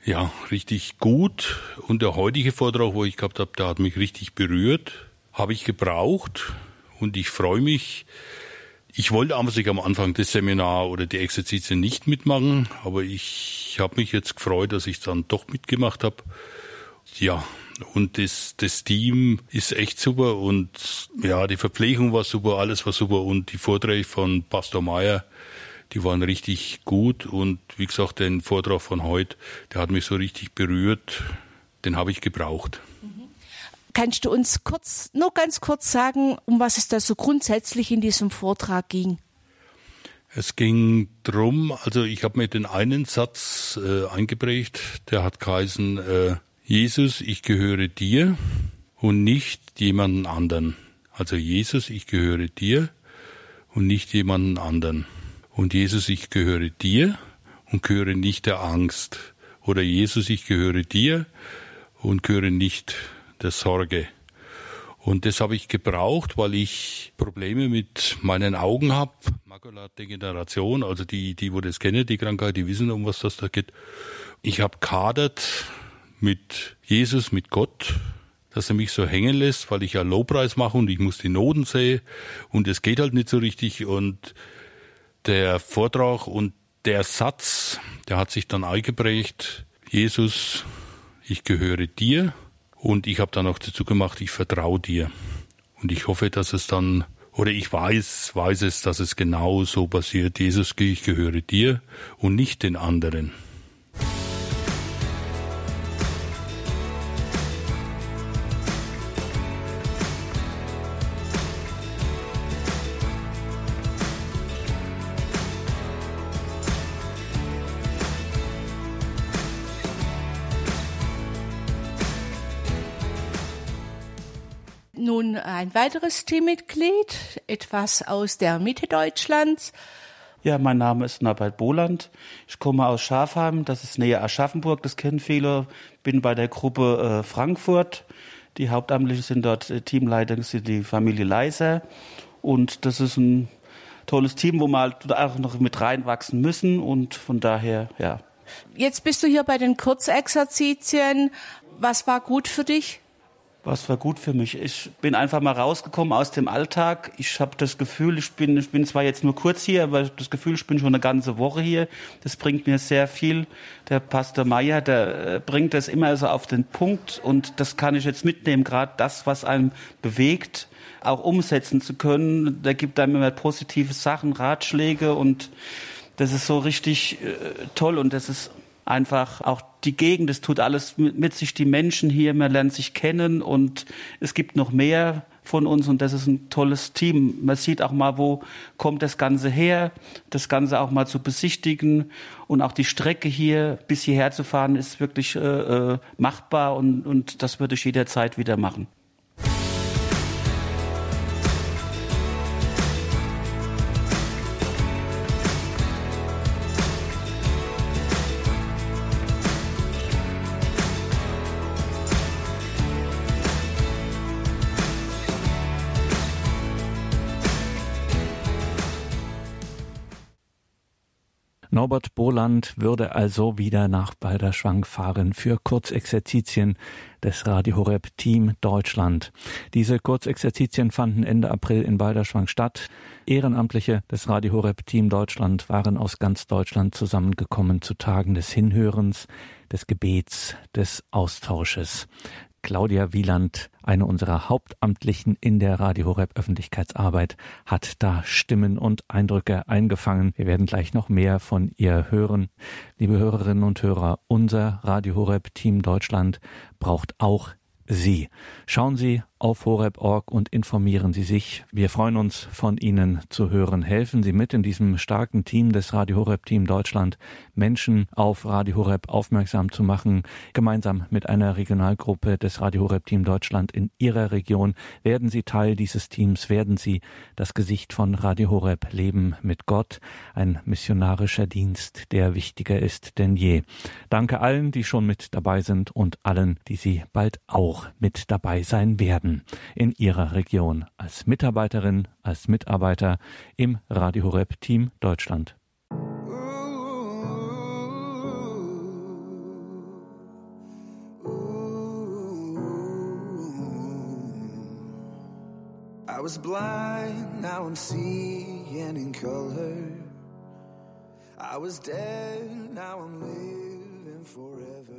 I: Ja, richtig gut. Und der heutige Vortrag, wo ich gehabt habe, der hat mich richtig berührt. Habe ich gebraucht und ich freue mich. Ich wollte am Anfang das Seminar oder die Exerzitien nicht mitmachen, aber ich habe mich jetzt gefreut, dass ich dann doch mitgemacht habe. Ja, und das, das Team ist echt super und ja, die Verpflegung war super, alles war super und die Vorträge von Pastor Meier, die waren richtig gut und wie gesagt, den Vortrag von heute, der hat mich so richtig berührt, den habe ich gebraucht.
C: Kannst du uns kurz, nur ganz kurz sagen, um was es da so grundsätzlich in diesem Vortrag ging?
I: Es ging drum, also ich habe mir den einen Satz äh, eingeprägt, der hat geheißen, äh, Jesus, ich gehöre dir und nicht jemanden anderen. Also Jesus, ich gehöre dir und nicht jemanden anderen. Und Jesus, ich gehöre dir und gehöre nicht der Angst. Oder Jesus, ich gehöre dir und gehöre nicht der Sorge. Und das habe ich gebraucht, weil ich Probleme mit meinen Augen habe. Makuladegeneration, also die, die, wo das kennen, die Krankheit, die wissen, um was das da geht. Ich habe gehadert mit Jesus, mit Gott, dass er mich so hängen lässt, weil ich ja Lobpreis mache und ich muss die Noten sehen und es geht halt nicht so richtig. Und der Vortrag und der Satz, der hat sich dann eingeprägt, Jesus, ich gehöre dir. Und ich habe dann auch dazu gemacht, ich vertraue dir. Und ich hoffe, dass es dann, oder ich weiß, weiß es, dass es genau so passiert. Jesus, ich gehöre dir und nicht den anderen.
C: Nun ein weiteres Teammitglied, etwas aus der Mitte Deutschlands.
J: Ja, mein Name ist Norbert Boland. Ich komme aus Schafheim, das ist näher Aschaffenburg, das kennen viele. Bin bei der Gruppe äh, Frankfurt. Die Hauptamtlichen sind dort äh, Teamleiter, das ist die Familie Leiser. Und das ist ein tolles Team, wo wir halt auch noch mit reinwachsen müssen. Und von daher, ja.
C: Jetzt bist du hier bei den Kurzexerzitien. Was war gut für dich?
J: Was war gut für mich? Ich bin einfach mal rausgekommen aus dem Alltag. Ich habe das Gefühl, ich bin, ich bin zwar jetzt nur kurz hier, aber das Gefühl, ich bin schon eine ganze Woche hier. Das bringt mir sehr viel. Der Pastor Meier, der bringt das immer so auf den Punkt und das kann ich jetzt mitnehmen, gerade das, was einen bewegt, auch umsetzen zu können. Der gibt einem immer positive Sachen, Ratschläge und das ist so richtig äh, toll und das ist einfach auch die Gegend, es tut alles mit, mit sich, die Menschen hier, man lernt sich kennen und es gibt noch mehr von uns und das ist ein tolles Team. Man sieht auch mal, wo kommt das Ganze her, das Ganze auch mal zu besichtigen und auch die Strecke hier bis hierher zu fahren ist wirklich äh, machbar und, und das würde ich jederzeit wieder machen.
A: Norbert Boland würde also wieder nach Balderschwang fahren für Kurzexerzitien des Radio Horeb Team Deutschland. Diese Kurzexerzitien fanden Ende April in Balderschwang statt. Ehrenamtliche des Radio Horeb Team Deutschland waren aus ganz Deutschland zusammengekommen zu Tagen des Hinhörens, des Gebets, des Austausches. Claudia Wieland, eine unserer Hauptamtlichen in der Radio Horeb Öffentlichkeitsarbeit, hat da Stimmen und Eindrücke eingefangen. Wir werden gleich noch mehr von ihr hören. Liebe Hörerinnen und Hörer, unser Radio Horeb Team Deutschland braucht auch Sie. Schauen Sie auf horeb punkt org und informieren Sie sich. Wir freuen uns, von Ihnen zu hören. Helfen Sie mit in diesem starken Team des Radio Horeb Team Deutschland, Menschen auf Radio Horeb aufmerksam zu machen. Gemeinsam mit einer Regionalgruppe des Radio Horeb Team Deutschland in Ihrer Region werden Sie Teil dieses Teams, werden Sie das Gesicht von Radio Horeb Leben mit Gott, ein missionarischer Dienst, der wichtiger ist denn je. Danke allen, die schon mit dabei sind und allen, die Sie bald auch mit dabei sein werden in Ihrer Region als Mitarbeiterin, als Mitarbeiter im Radio Horeb Team Deutschland.
K: was blind, now I'm seeing in color. I was dead, now I'm living forever.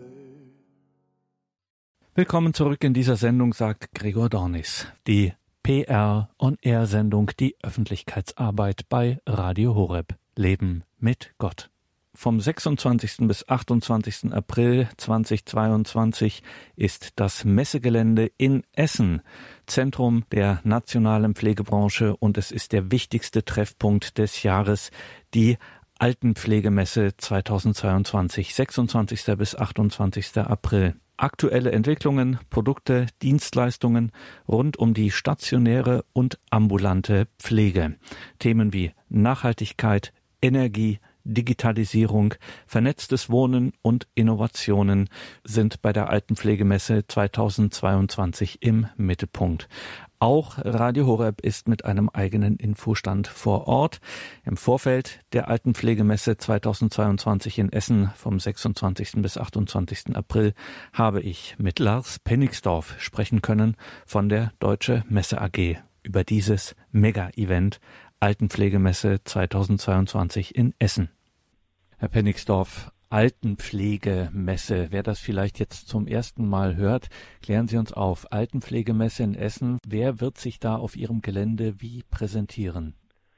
A: Willkommen zurück in dieser Sendung, sagt Gregor Dornis. Die P R-on-Air-Sendung, die Öffentlichkeitsarbeit bei Radio Horeb. Leben mit Gott. Vom sechsundzwanzigsten bis achtundzwanzigsten April zweitausendzweiundzwanzig ist das Messegelände in Essen Zentrum der nationalen Pflegebranche und es ist der wichtigste Treffpunkt des Jahres, die Altenpflegemesse zweitausendzweiundzwanzig, sechsundzwanzigsten bis achtundzwanzigsten April. Aktuelle Entwicklungen, Produkte, Dienstleistungen rund um die stationäre und ambulante Pflege. Themen wie Nachhaltigkeit, Energie, Digitalisierung, vernetztes Wohnen und Innovationen sind bei der Altenpflegemesse zweitausendzweiundzwanzig im Mittelpunkt. Auch Radio Horeb ist mit einem eigenen Infostand vor Ort. Im Vorfeld der Altenpflegemesse zweitausendzweiundzwanzig in Essen vom sechsundzwanzigsten bis achtundzwanzigsten April habe ich mit Lars Penningsdorf sprechen können von der Deutsche Messe A G über dieses Mega-Event Altenpflegemesse zweitausendzweiundzwanzig in Essen. Herr Penningsdorf, Altenpflegemesse, wer das vielleicht jetzt zum ersten Mal hört, klären Sie uns auf. Altenpflegemesse in Essen, wer wird sich da auf Ihrem Gelände wie präsentieren?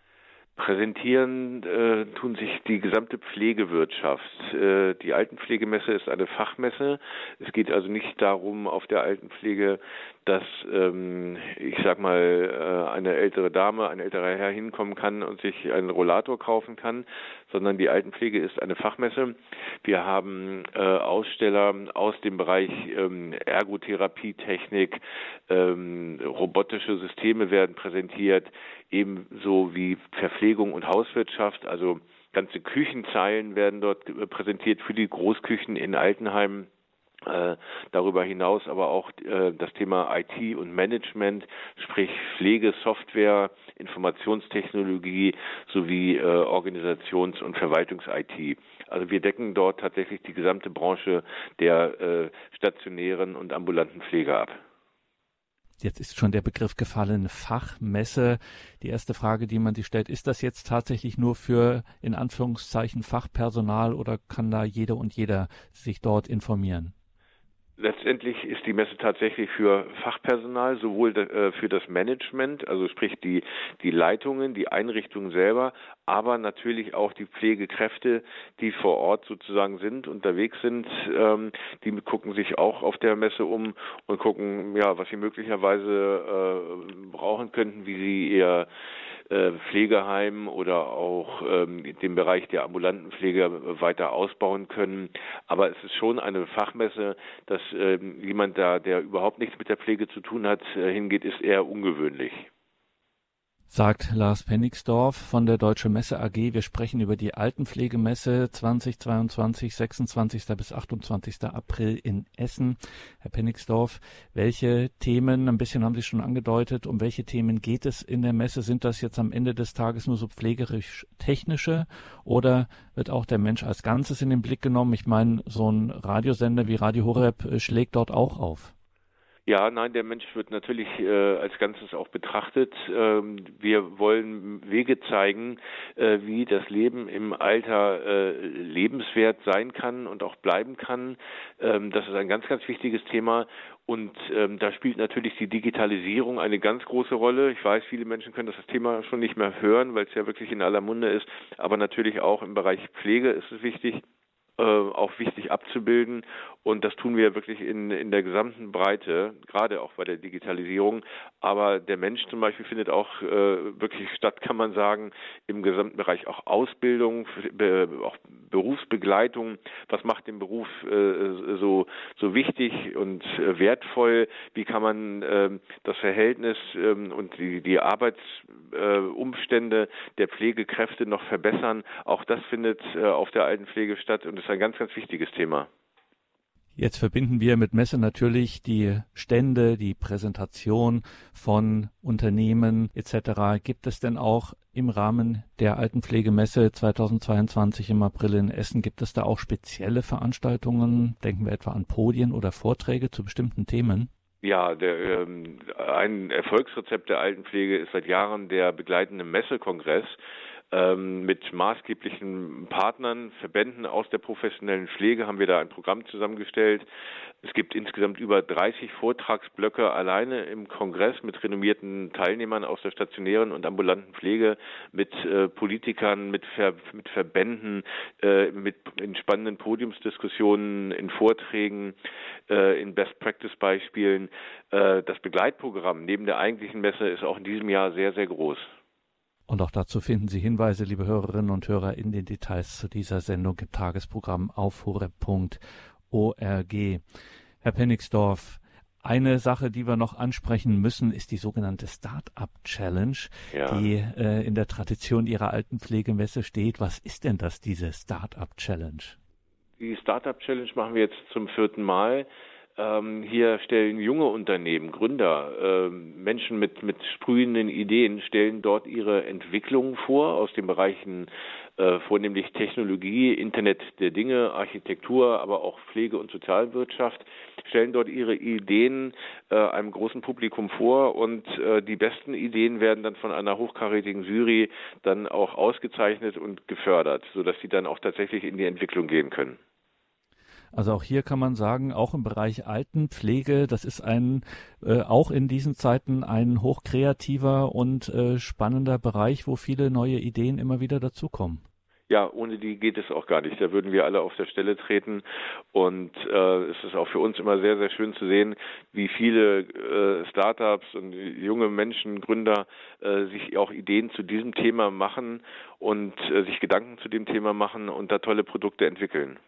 L: Präsentieren äh, tun sich die gesamte Pflegewirtschaft. Äh, die Altenpflegemesse ist eine Fachmesse. Es geht also nicht darum, auf der Altenpflege, dass, ähm, ich sag mal, äh, eine ältere Dame, ein älterer Herr hinkommen kann und sich einen Rollator kaufen kann, sondern die Altenpflege ist eine Fachmesse. Wir haben äh, Aussteller aus dem Bereich ähm, Ergotherapietechnik, ähm, robotische Systeme werden präsentiert, ebenso wie Verpflegung und Hauswirtschaft, also ganze Küchenzeilen werden dort präsentiert für die Großküchen in Altenheimen. Äh, darüber hinaus aber auch äh, das Thema I T und Management, sprich Pflege, Software, Informationstechnologie sowie äh, Organisations- und Verwaltungs-I T. Also wir decken dort tatsächlich die gesamte Branche der äh, stationären und ambulanten Pflege ab.
A: Jetzt ist schon der Begriff gefallen, Fachmesse. Die erste Frage, die man sich stellt, ist das jetzt tatsächlich nur für, in Anführungszeichen, Fachpersonal oder kann da jeder und jeder sich dort informieren?
L: Letztendlich ist die Messe tatsächlich für Fachpersonal, sowohl äh, für das Management, also sprich die, die Leitungen, die Einrichtungen selber, aber natürlich auch die Pflegekräfte, die vor Ort sozusagen sind, unterwegs sind, ähm, die gucken sich auch auf der Messe um und gucken, ja, was sie möglicherweise äh, brauchen könnten, wie sie ihr äh, Pflegeheim oder auch ähm, den Bereich der ambulanten Pflege weiter ausbauen können. Aber es ist schon eine Fachmesse, dass äh, jemand da, der überhaupt nichts mit der Pflege zu tun hat, äh, hingeht, ist eher ungewöhnlich.
A: Sagt Lars Penningsdorf von der Deutsche Messe A G. Wir sprechen über die Altenpflegemesse zweitausendzweiundzwanzig, sechsundzwanzigsten bis achtundzwanzigsten April in Essen. Herr Penningsdorf, welche Themen, ein bisschen haben Sie schon angedeutet, um welche Themen geht es in der Messe? Sind das jetzt am Ende des Tages nur so pflegerisch-technische oder wird auch der Mensch als Ganzes in den Blick genommen? Ich meine, so ein Radiosender wie Radio Horeb schlägt dort auch auf.
L: Ja, nein, der Mensch wird natürlich äh, als Ganzes auch betrachtet. Ähm, wir wollen Wege zeigen, äh, wie das Leben im Alter äh, lebenswert sein kann und auch bleiben kann. Ähm, das ist ein ganz, ganz wichtiges Thema. Und ähm, da spielt natürlich die Digitalisierung eine ganz große Rolle. Ich weiß, viele Menschen können das Thema schon nicht mehr hören, weil es ja wirklich in aller Munde ist. Aber natürlich auch im Bereich Pflege ist es wichtig, äh, auch wichtig abzubilden. Und das tun wir wirklich in, in der gesamten Breite, gerade auch bei der Digitalisierung. Aber der Mensch zum Beispiel findet auch äh, wirklich statt, kann man sagen, im gesamten Bereich auch Ausbildung, be, auch Berufsbegleitung. Was macht den Beruf äh, so, so wichtig und äh, wertvoll? Wie kann man äh, das Verhältnis äh, und die, die Arbeitsumstände äh, der Pflegekräfte noch verbessern? Auch das findet äh, auf der Altenpflege statt und ist ein ganz, ganz wichtiges Thema.
A: Jetzt verbinden wir mit Messe natürlich die Stände, die Präsentation von Unternehmen et cetera. Gibt es denn auch im Rahmen der Altenpflegemesse zweitausendzweiundzwanzig im April in Essen, gibt es da auch spezielle Veranstaltungen? Denken wir etwa an Podien oder Vorträge zu bestimmten Themen?
L: Ja, der, ähm, ein Erfolgsrezept der Altenpflege ist seit Jahren der begleitende Messekongress ähm, mit maßgeblichen Partnern, Verbänden aus der professionellen Pflege haben wir da ein Programm zusammengestellt. Es gibt insgesamt über dreißig Vortragsblöcke alleine im Kongress mit renommierten Teilnehmern aus der stationären und ambulanten Pflege, mit äh, Politikern, mit, Ver, mit Verbänden, äh, mit in spannenden Podiumsdiskussionen, in Vorträgen, äh, in Best-Practice-Beispielen. Äh, das Begleitprogramm neben der eigentlichen Messe ist auch in diesem Jahr sehr, sehr groß.
A: Und auch dazu finden Sie Hinweise, liebe Hörerinnen und Hörer, in den Details zu dieser Sendung im Tagesprogramm auf horeb punkt org. Herr Penningsdorf, eine Sache, die wir noch ansprechen müssen, ist die sogenannte Start-up Challenge, ja. die äh, in der Tradition Ihrer Altenpflegemesse steht. Was ist denn das, diese Start-up Challenge?
L: Die Start-up Challenge machen wir jetzt zum vierten Mal. Ähm, hier stellen junge Unternehmen, Gründer, äh, Menschen mit, mit sprühenden Ideen, stellen dort ihre Entwicklungen vor aus den Bereichen äh, vornehmlich Technologie, Internet der Dinge, Architektur, aber auch Pflege- und Sozialwirtschaft, stellen dort ihre Ideen äh, einem großen Publikum vor und äh, die besten Ideen werden dann von einer hochkarätigen Jury dann auch ausgezeichnet und gefördert, sodass sie dann auch tatsächlich in die Entwicklung gehen können.
A: Also auch hier kann man sagen, auch im Bereich Altenpflege, das ist ein äh, auch in diesen Zeiten ein hochkreativer und äh, spannender Bereich, wo viele neue Ideen immer wieder dazukommen.
L: Ja, ohne die geht es auch gar nicht. Da würden wir alle auf der Stelle treten. Und äh, es ist auch für uns immer sehr, sehr schön zu sehen, wie viele äh, Startups und junge Menschen, Gründer äh, sich auch Ideen zu diesem Thema machen und äh, sich Gedanken zu dem Thema machen und da tolle Produkte entwickeln.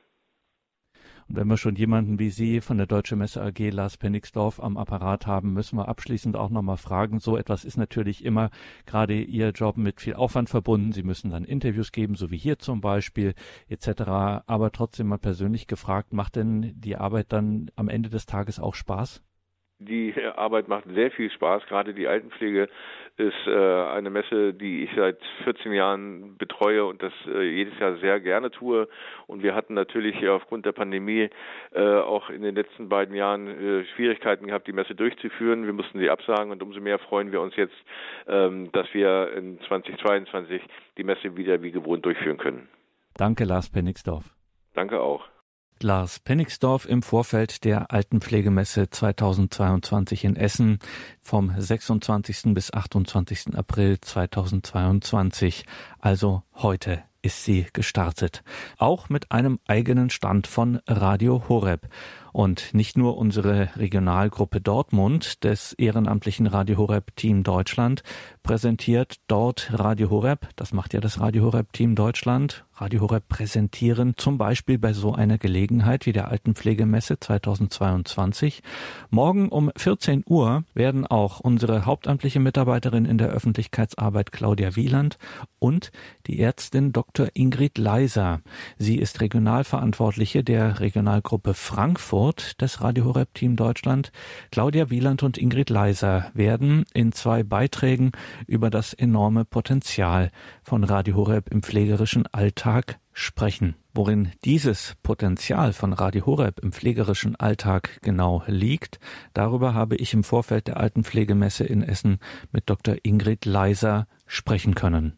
A: Und wenn wir schon jemanden wie Sie von der Deutsche Messe A G, Lars Penningsdorf, am Apparat haben, müssen wir abschließend auch nochmal fragen. So etwas ist natürlich immer gerade Ihr Job mit viel Aufwand verbunden. Sie müssen dann Interviews geben, so wie hier zum Beispiel et cetera. Aber trotzdem mal persönlich gefragt, macht denn die Arbeit dann am Ende des Tages auch Spaß?
L: Die Arbeit macht sehr viel Spaß. Gerade die Altenpflege ist äh, eine Messe, die ich seit vierzehn Jahren betreue und das äh, jedes Jahr sehr gerne tue. Und wir hatten natürlich aufgrund der Pandemie äh, auch in den letzten beiden Jahren äh, Schwierigkeiten gehabt, die Messe durchzuführen. Wir mussten sie absagen und umso mehr freuen wir uns jetzt, ähm, dass wir in zweitausendzweiundzwanzig die Messe wieder wie gewohnt durchführen können.
A: Danke, Lars Penningsdorf.
L: Danke auch.
A: Lars Penningsdorf im Vorfeld der Altenpflegemesse zweitausendzweiundzwanzig in Essen vom sechsundzwanzigsten bis achtundzwanzigsten April zweitausendzweiundzwanzig. Also heute ist sie gestartet. Auch mit einem eigenen Stand von Radio Horeb. Und nicht nur unsere Regionalgruppe Dortmund des ehrenamtlichen Radio Horeb Team Deutschland präsentiert dort Radio Horeb. Das macht ja das Radio Horeb Team Deutschland. Radio Horeb präsentieren zum Beispiel bei so einer Gelegenheit wie der Altenpflegemesse zweitausendzweiundzwanzig. Morgen um vierzehn Uhr werden auch unsere hauptamtliche Mitarbeiterin in der Öffentlichkeitsarbeit Claudia Wieland und die Ärztin Doktor Ingrid Leiser. Sie ist Regionalverantwortliche der Regionalgruppe Frankfurt des Radio Horeb Team Deutschland. Claudia Wieland und Ingrid Leiser werden in zwei Beiträgen über das enorme Potenzial von Radio Horeb im pflegerischen Alltag sprechen. Worin dieses Potenzial von Radio Horeb im pflegerischen Alltag genau liegt, darüber habe ich im Vorfeld der Altenpflegemesse in Essen mit Doktor Ingrid Leiser sprechen können.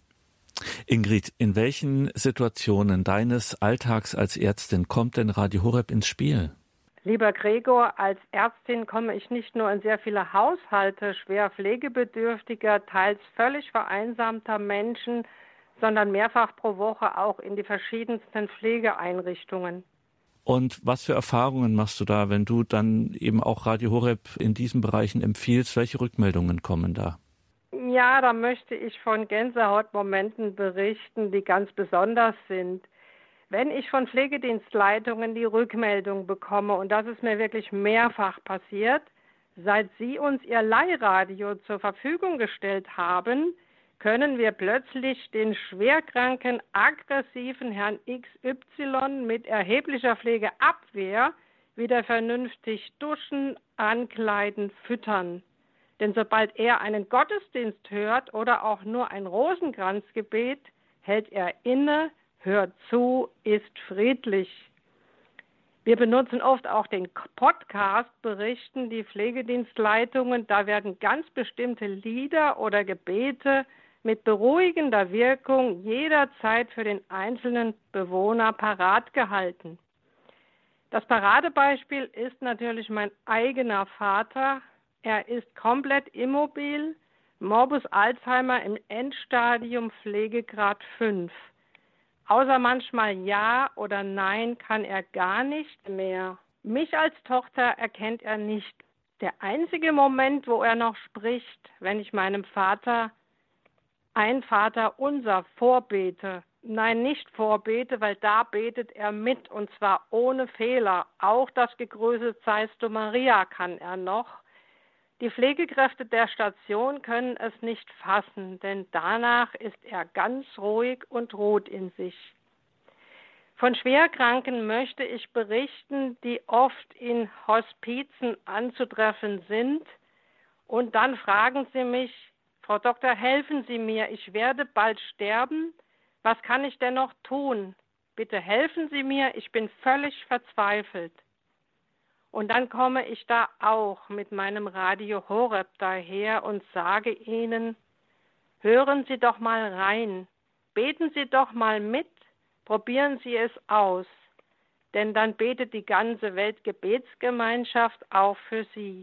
A: Ingrid, in welchen Situationen deines Alltags als Ärztin kommt denn Radio Horeb ins Spiel?
M: Lieber Gregor, als Ärztin komme ich nicht nur in sehr viele Haushalte schwer pflegebedürftiger, teils völlig vereinsamter Menschen, sondern mehrfach pro Woche auch in die verschiedensten Pflegeeinrichtungen.
A: Und was für Erfahrungen machst du da, wenn du dann eben auch Radio Horeb in diesen Bereichen empfiehlst? Welche Rückmeldungen kommen da?
M: Ja, da möchte ich von Gänsehautmomenten berichten, die ganz besonders sind. Wenn ich von Pflegedienstleitungen die Rückmeldung bekomme, und das ist mir wirklich mehrfach passiert, seit sie uns ihr Leihradio zur Verfügung gestellt haben, können wir plötzlich den schwerkranken, aggressiven Herrn X Y mit erheblicher Pflegeabwehr wieder vernünftig duschen, ankleiden, füttern. Denn sobald er einen Gottesdienst hört oder auch nur ein Rosenkranzgebet, hält er inne, hört zu, ist friedlich. Wir benutzen oft auch den Podcast, berichten die Pflegedienstleitungen. Da werden ganz bestimmte Lieder oder Gebete mit beruhigender Wirkung jederzeit für den einzelnen Bewohner parat gehalten. Das Paradebeispiel ist natürlich mein eigener Vater. Er ist komplett immobil, Morbus Alzheimer im Endstadium, Pflegegrad fünf. Außer manchmal Ja oder Nein kann er gar nicht mehr. Mich als Tochter erkennt er nicht. Der einzige Moment, wo er noch spricht, wenn ich meinem Vater ein Vater unser vorbete. Nein, nicht vorbete, weil da betet er mit und zwar ohne Fehler. Auch das Gegrüßet seist du Maria kann er noch. Die Pflegekräfte der Station können es nicht fassen, denn danach ist er ganz ruhig und ruht in sich. Von Schwerkranken möchte ich berichten, die oft in Hospizen anzutreffen sind. Und dann fragen sie mich, Frau Doktor, helfen Sie mir, ich werde bald sterben. Was kann ich denn noch tun? Bitte helfen Sie mir, ich bin völlig verzweifelt. Und dann komme ich da auch mit meinem Radio Horeb daher und sage ihnen, hören Sie doch mal rein, beten Sie doch mal mit, probieren Sie es aus, denn dann betet die ganze Weltgebetsgemeinschaft auch für Sie.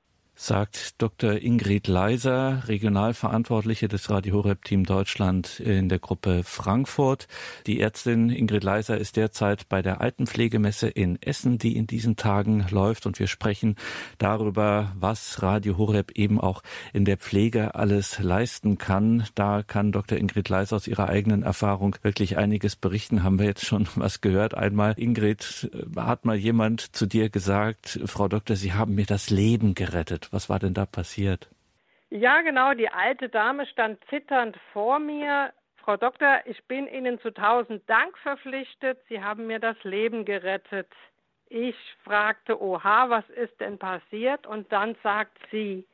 A: Sagt Doktor Ingrid Leiser, Regionalverantwortliche des Radio Horeb Team Deutschland in der Gruppe Frankfurt. Die Ärztin Ingrid Leiser ist derzeit bei der Altenpflegemesse in Essen, die in diesen Tagen läuft. Und wir sprechen darüber, was Radio Horeb eben auch in der Pflege alles leisten kann. Da kann Doktor Ingrid Leiser aus ihrer eigenen Erfahrung wirklich einiges berichten. Haben wir jetzt schon was gehört. Einmal, Ingrid, hat mal jemand zu dir gesagt, Frau Doktor, Sie haben mir das Leben gerettet. Was war denn da passiert?
M: Ja, genau. Die alte Dame stand zitternd vor mir. Frau Doktor, ich bin Ihnen zu tausend Dank verpflichtet. Sie haben mir das Leben gerettet. Ich fragte, oha, was ist denn passiert? Und dann sagt sie,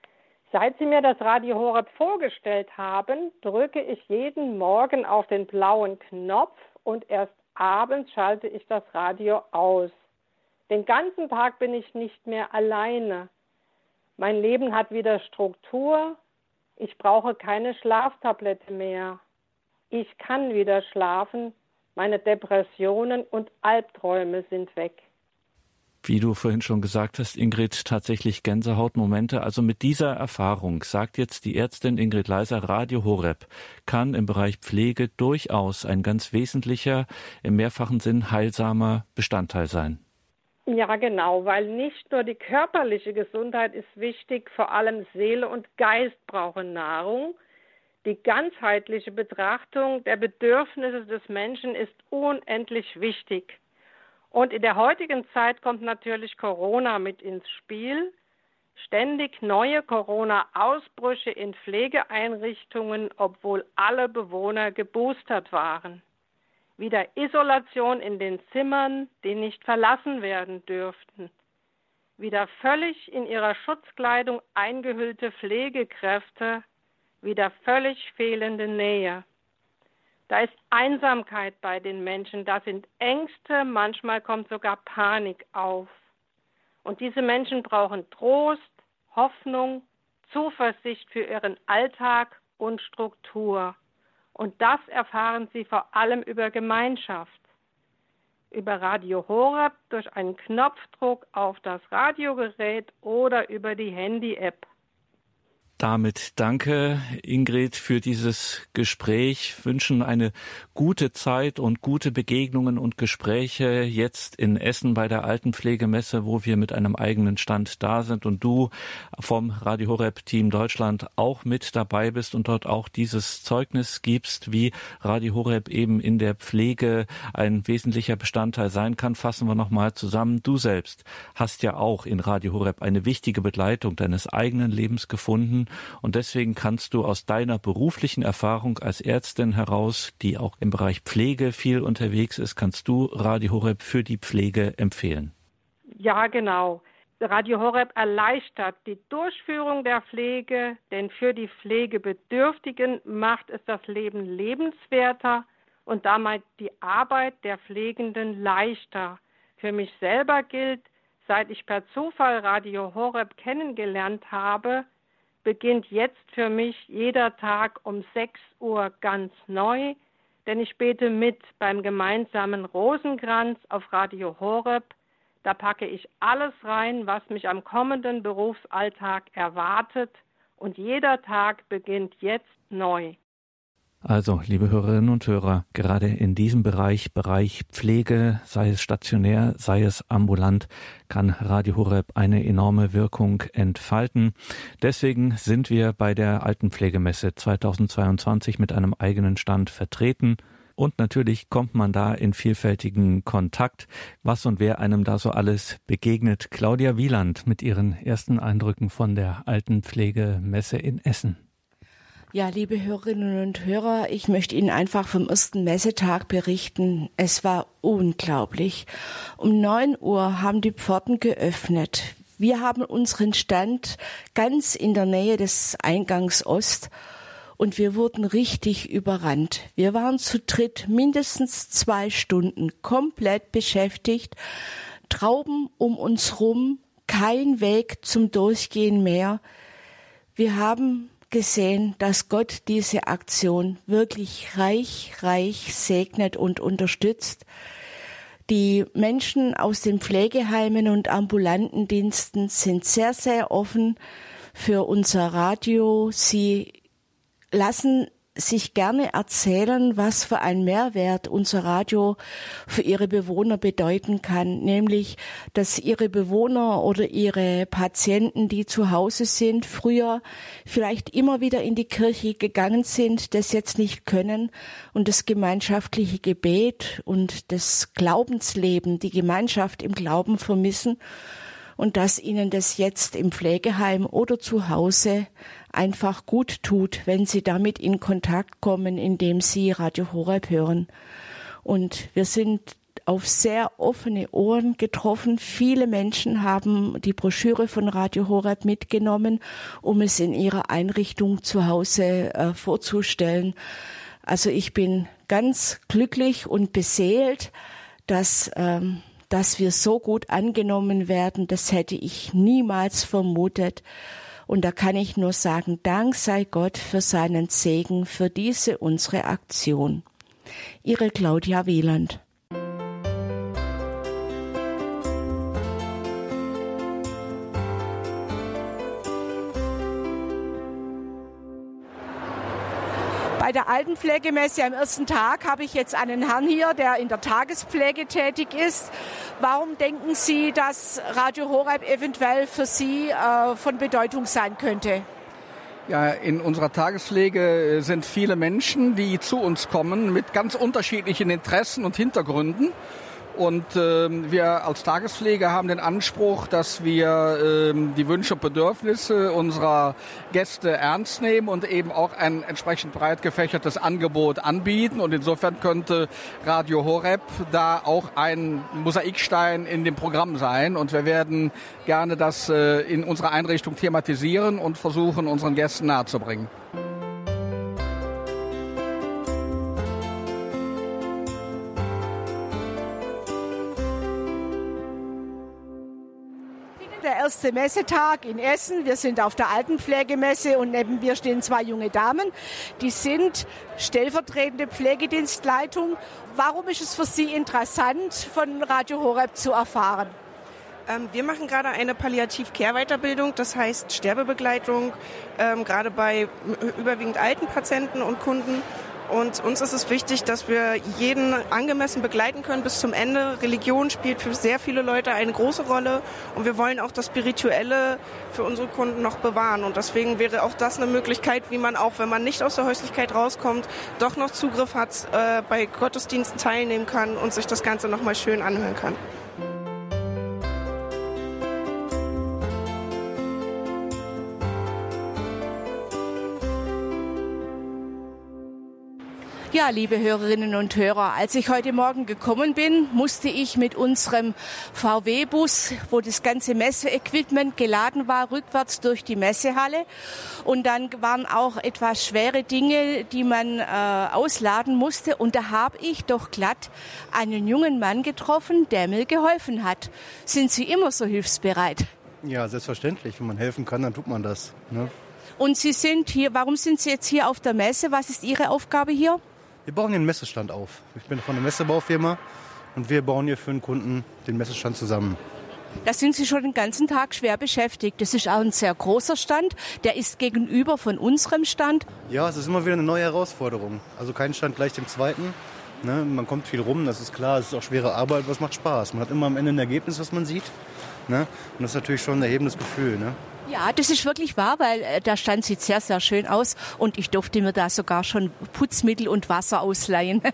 M: seit Sie mir das Radio Horeb vorgestellt haben, drücke ich jeden Morgen auf den blauen Knopf und erst abends schalte ich das Radio aus. Den ganzen Tag bin ich nicht mehr alleine. Mein Leben hat wieder Struktur. Ich brauche keine Schlaftablette mehr. Ich kann wieder schlafen. Meine Depressionen und Albträume sind weg.
A: Wie du vorhin schon gesagt hast, Ingrid, tatsächlich Gänsehautmomente. Also mit dieser Erfahrung sagt jetzt die Ärztin Ingrid Leiser, Radio Horeb kann im Bereich Pflege durchaus ein ganz wesentlicher, im mehrfachen Sinn heilsamer Bestandteil sein.
M: Ja, genau, weil nicht nur die körperliche Gesundheit ist wichtig, vor allem Seele und Geist brauchen Nahrung. Die ganzheitliche Betrachtung der Bedürfnisse des Menschen ist unendlich wichtig. Und in der heutigen Zeit kommt natürlich Corona mit ins Spiel. Ständig neue Corona-Ausbrüche in Pflegeeinrichtungen, obwohl alle Bewohner geboostert waren. Wieder Isolation in den Zimmern, die nicht verlassen werden dürften. Wieder völlig in ihrer Schutzkleidung eingehüllte Pflegekräfte, wieder völlig fehlende Nähe. Da ist Einsamkeit bei den Menschen, da sind Ängste, manchmal kommt sogar Panik auf. Und diese Menschen brauchen Trost, Hoffnung, Zuversicht für ihren Alltag und Struktur. Und das erfahren sie vor allem über Gemeinschaft. Über Radio Horeb, durch einen Knopfdruck auf das Radiogerät oder über die Handy-App.
A: Damit danke, Ingrid, für dieses Gespräch. Wünschen eine gute Zeit und gute Begegnungen und Gespräche jetzt in Essen bei der Altenpflegemesse, wo wir mit einem eigenen Stand da sind und du vom Radio Horeb Team Deutschland auch mit dabei bist und dort auch dieses Zeugnis gibst, wie Radio Horeb eben in der Pflege ein wesentlicher Bestandteil sein kann. Fassen wir nochmal zusammen. Du selbst hast ja auch in Radio Horeb eine wichtige Begleitung deines eigenen Lebens gefunden. Und deswegen kannst du aus deiner beruflichen Erfahrung als Ärztin heraus, die auch im Bereich Pflege viel unterwegs ist, kannst du Radio Horeb für die Pflege empfehlen.
M: Ja, genau. Radio Horeb erleichtert die Durchführung der Pflege, denn für die Pflegebedürftigen macht es das Leben lebenswerter und damit die Arbeit der Pflegenden leichter. Für mich selber gilt, seit ich per Zufall Radio Horeb kennengelernt habe, beginnt jetzt für mich jeder Tag um sechs Uhr ganz neu, denn ich bete mit beim gemeinsamen Rosenkranz auf Radio Horeb. Da packe ich alles rein, was mich am kommenden Berufsalltag erwartet, und jeder Tag beginnt jetzt neu.
A: Also, liebe Hörerinnen und Hörer, gerade in diesem Bereich, Bereich Pflege, sei es stationär, sei es ambulant, kann Radio Horeb eine enorme Wirkung entfalten. Deswegen sind wir bei der Altenpflegemesse zweitausendzweiundzwanzig mit einem eigenen Stand vertreten. Und natürlich kommt man da in vielfältigen Kontakt, was und wer einem da so alles begegnet. Claudia Wieland mit ihren ersten Eindrücken von der Altenpflegemesse in Essen.
C: Ja, liebe Hörerinnen und Hörer, ich möchte Ihnen einfach vom ersten Messetag berichten. Es war unglaublich. Um neun Uhr haben die Pforten geöffnet. Wir haben unseren Stand ganz in der Nähe des Eingangs Ost und wir wurden richtig überrannt. Wir waren zu dritt mindestens zwei Stunden komplett beschäftigt. Trauben um uns rum, kein Weg zum Durchgehen mehr. Wir haben gesehen, dass Gott diese Aktion wirklich reich, reich segnet und unterstützt. Die Menschen aus den Pflegeheimen und ambulanten Diensten sind sehr, sehr offen für unser Radio. Sie lassen sich gerne erzählen, was für ein Mehrwert unser Radio für ihre Bewohner bedeuten kann, nämlich, dass ihre Bewohner oder ihre Patienten, die zu Hause sind, früher vielleicht immer wieder in die Kirche gegangen sind, das jetzt nicht können und das gemeinschaftliche Gebet und das Glaubensleben, die Gemeinschaft im Glauben vermissen und dass ihnen das jetzt im Pflegeheim oder zu Hause einfach gut tut, wenn sie damit in Kontakt kommen, indem sie Radio Horeb hören. Und wir sind auf sehr offene Ohren getroffen. Viele Menschen haben die Broschüre von Radio Horeb mitgenommen, um es in ihrer Einrichtung zu Hause äh, vorzustellen. Also ich bin ganz glücklich und beseelt, dass ähm, dass wir so gut angenommen werden. Das hätte ich niemals vermutet. Und da kann ich nur sagen, Dank sei Gott für seinen Segen, für diese unsere Aktion. Ihre Claudia Wieland. Bei der Altenpflegemesse am ersten Tag habe ich jetzt einen Herrn hier, der in der Tagespflege tätig ist. Warum denken Sie, dass Radio Horeb eventuell für Sie äh, von Bedeutung sein könnte?
N: Ja, in unserer Tagespflege sind viele Menschen, die zu uns kommen mit ganz unterschiedlichen Interessen und Hintergründen. Und äh, wir als Tagespflege haben den Anspruch, dass wir äh, die Wünsche und Bedürfnisse unserer Gäste ernst nehmen und eben auch ein entsprechend breit gefächertes Angebot anbieten. Und insofern könnte Radio Horeb da auch ein Mosaikstein in dem Programm sein. Und wir werden gerne das äh, in unserer Einrichtung thematisieren und versuchen, unseren Gästen nahezubringen.
C: Der erste Messetag in Essen. Wir sind auf der Altenpflegemesse und neben mir stehen zwei junge Damen. Die sind stellvertretende Pflegedienstleitung. Warum ist es für Sie interessant, von Radio Horeb zu erfahren?
O: Ähm, wir machen gerade eine Palliativ-Care-Weiterbildung, das heißt Sterbebegleitung, ähm, gerade bei überwiegend alten Patienten und Kunden. Und uns ist es wichtig, dass wir jeden angemessen begleiten können bis zum Ende. Religion spielt für sehr viele Leute eine große Rolle und wir wollen auch das Spirituelle für unsere Kunden noch bewahren. Und deswegen wäre auch das eine Möglichkeit, wie man auch, wenn man nicht aus der Häuslichkeit rauskommt, doch noch Zugriff hat, äh, bei Gottesdiensten teilnehmen kann und sich das Ganze nochmal schön anhören kann.
C: Ja, liebe Hörerinnen und Hörer, als ich heute Morgen gekommen bin, musste ich mit unserem V W-Bus, wo das ganze Messeequipment geladen war, rückwärts durch die Messehalle. Und dann waren auch etwas schwere Dinge, die man äh, ausladen musste. Und da habe ich doch glatt einen jungen Mann getroffen, der mir geholfen hat. Sind Sie immer so hilfsbereit?
P: Ja, selbstverständlich. Wenn man helfen kann, dann tut man das. Ne?
C: Und Sie sind hier, warum sind Sie jetzt hier auf der Messe? Was ist Ihre Aufgabe hier?
P: Wir bauen den Messestand auf. Ich bin von einer Messebaufirma und wir bauen hier für den Kunden den Messestand zusammen.
C: Da sind Sie schon den ganzen Tag schwer beschäftigt. Das ist auch ein sehr großer Stand. Der ist gegenüber von unserem Stand.
P: Ja, es ist immer wieder eine neue Herausforderung. Also kein Stand gleich dem zweiten. Ne? Man kommt viel rum, das ist klar. Es ist auch schwere Arbeit, aber es macht Spaß. Man hat immer am Ende ein Ergebnis, was man sieht. Ne? Und das ist natürlich schon ein erhebendes Gefühl. Ne?
C: Ja, das ist wirklich wahr, weil äh, der Stand sieht sehr, sehr schön aus und ich durfte mir da sogar schon Putzmittel und Wasser ausleihen.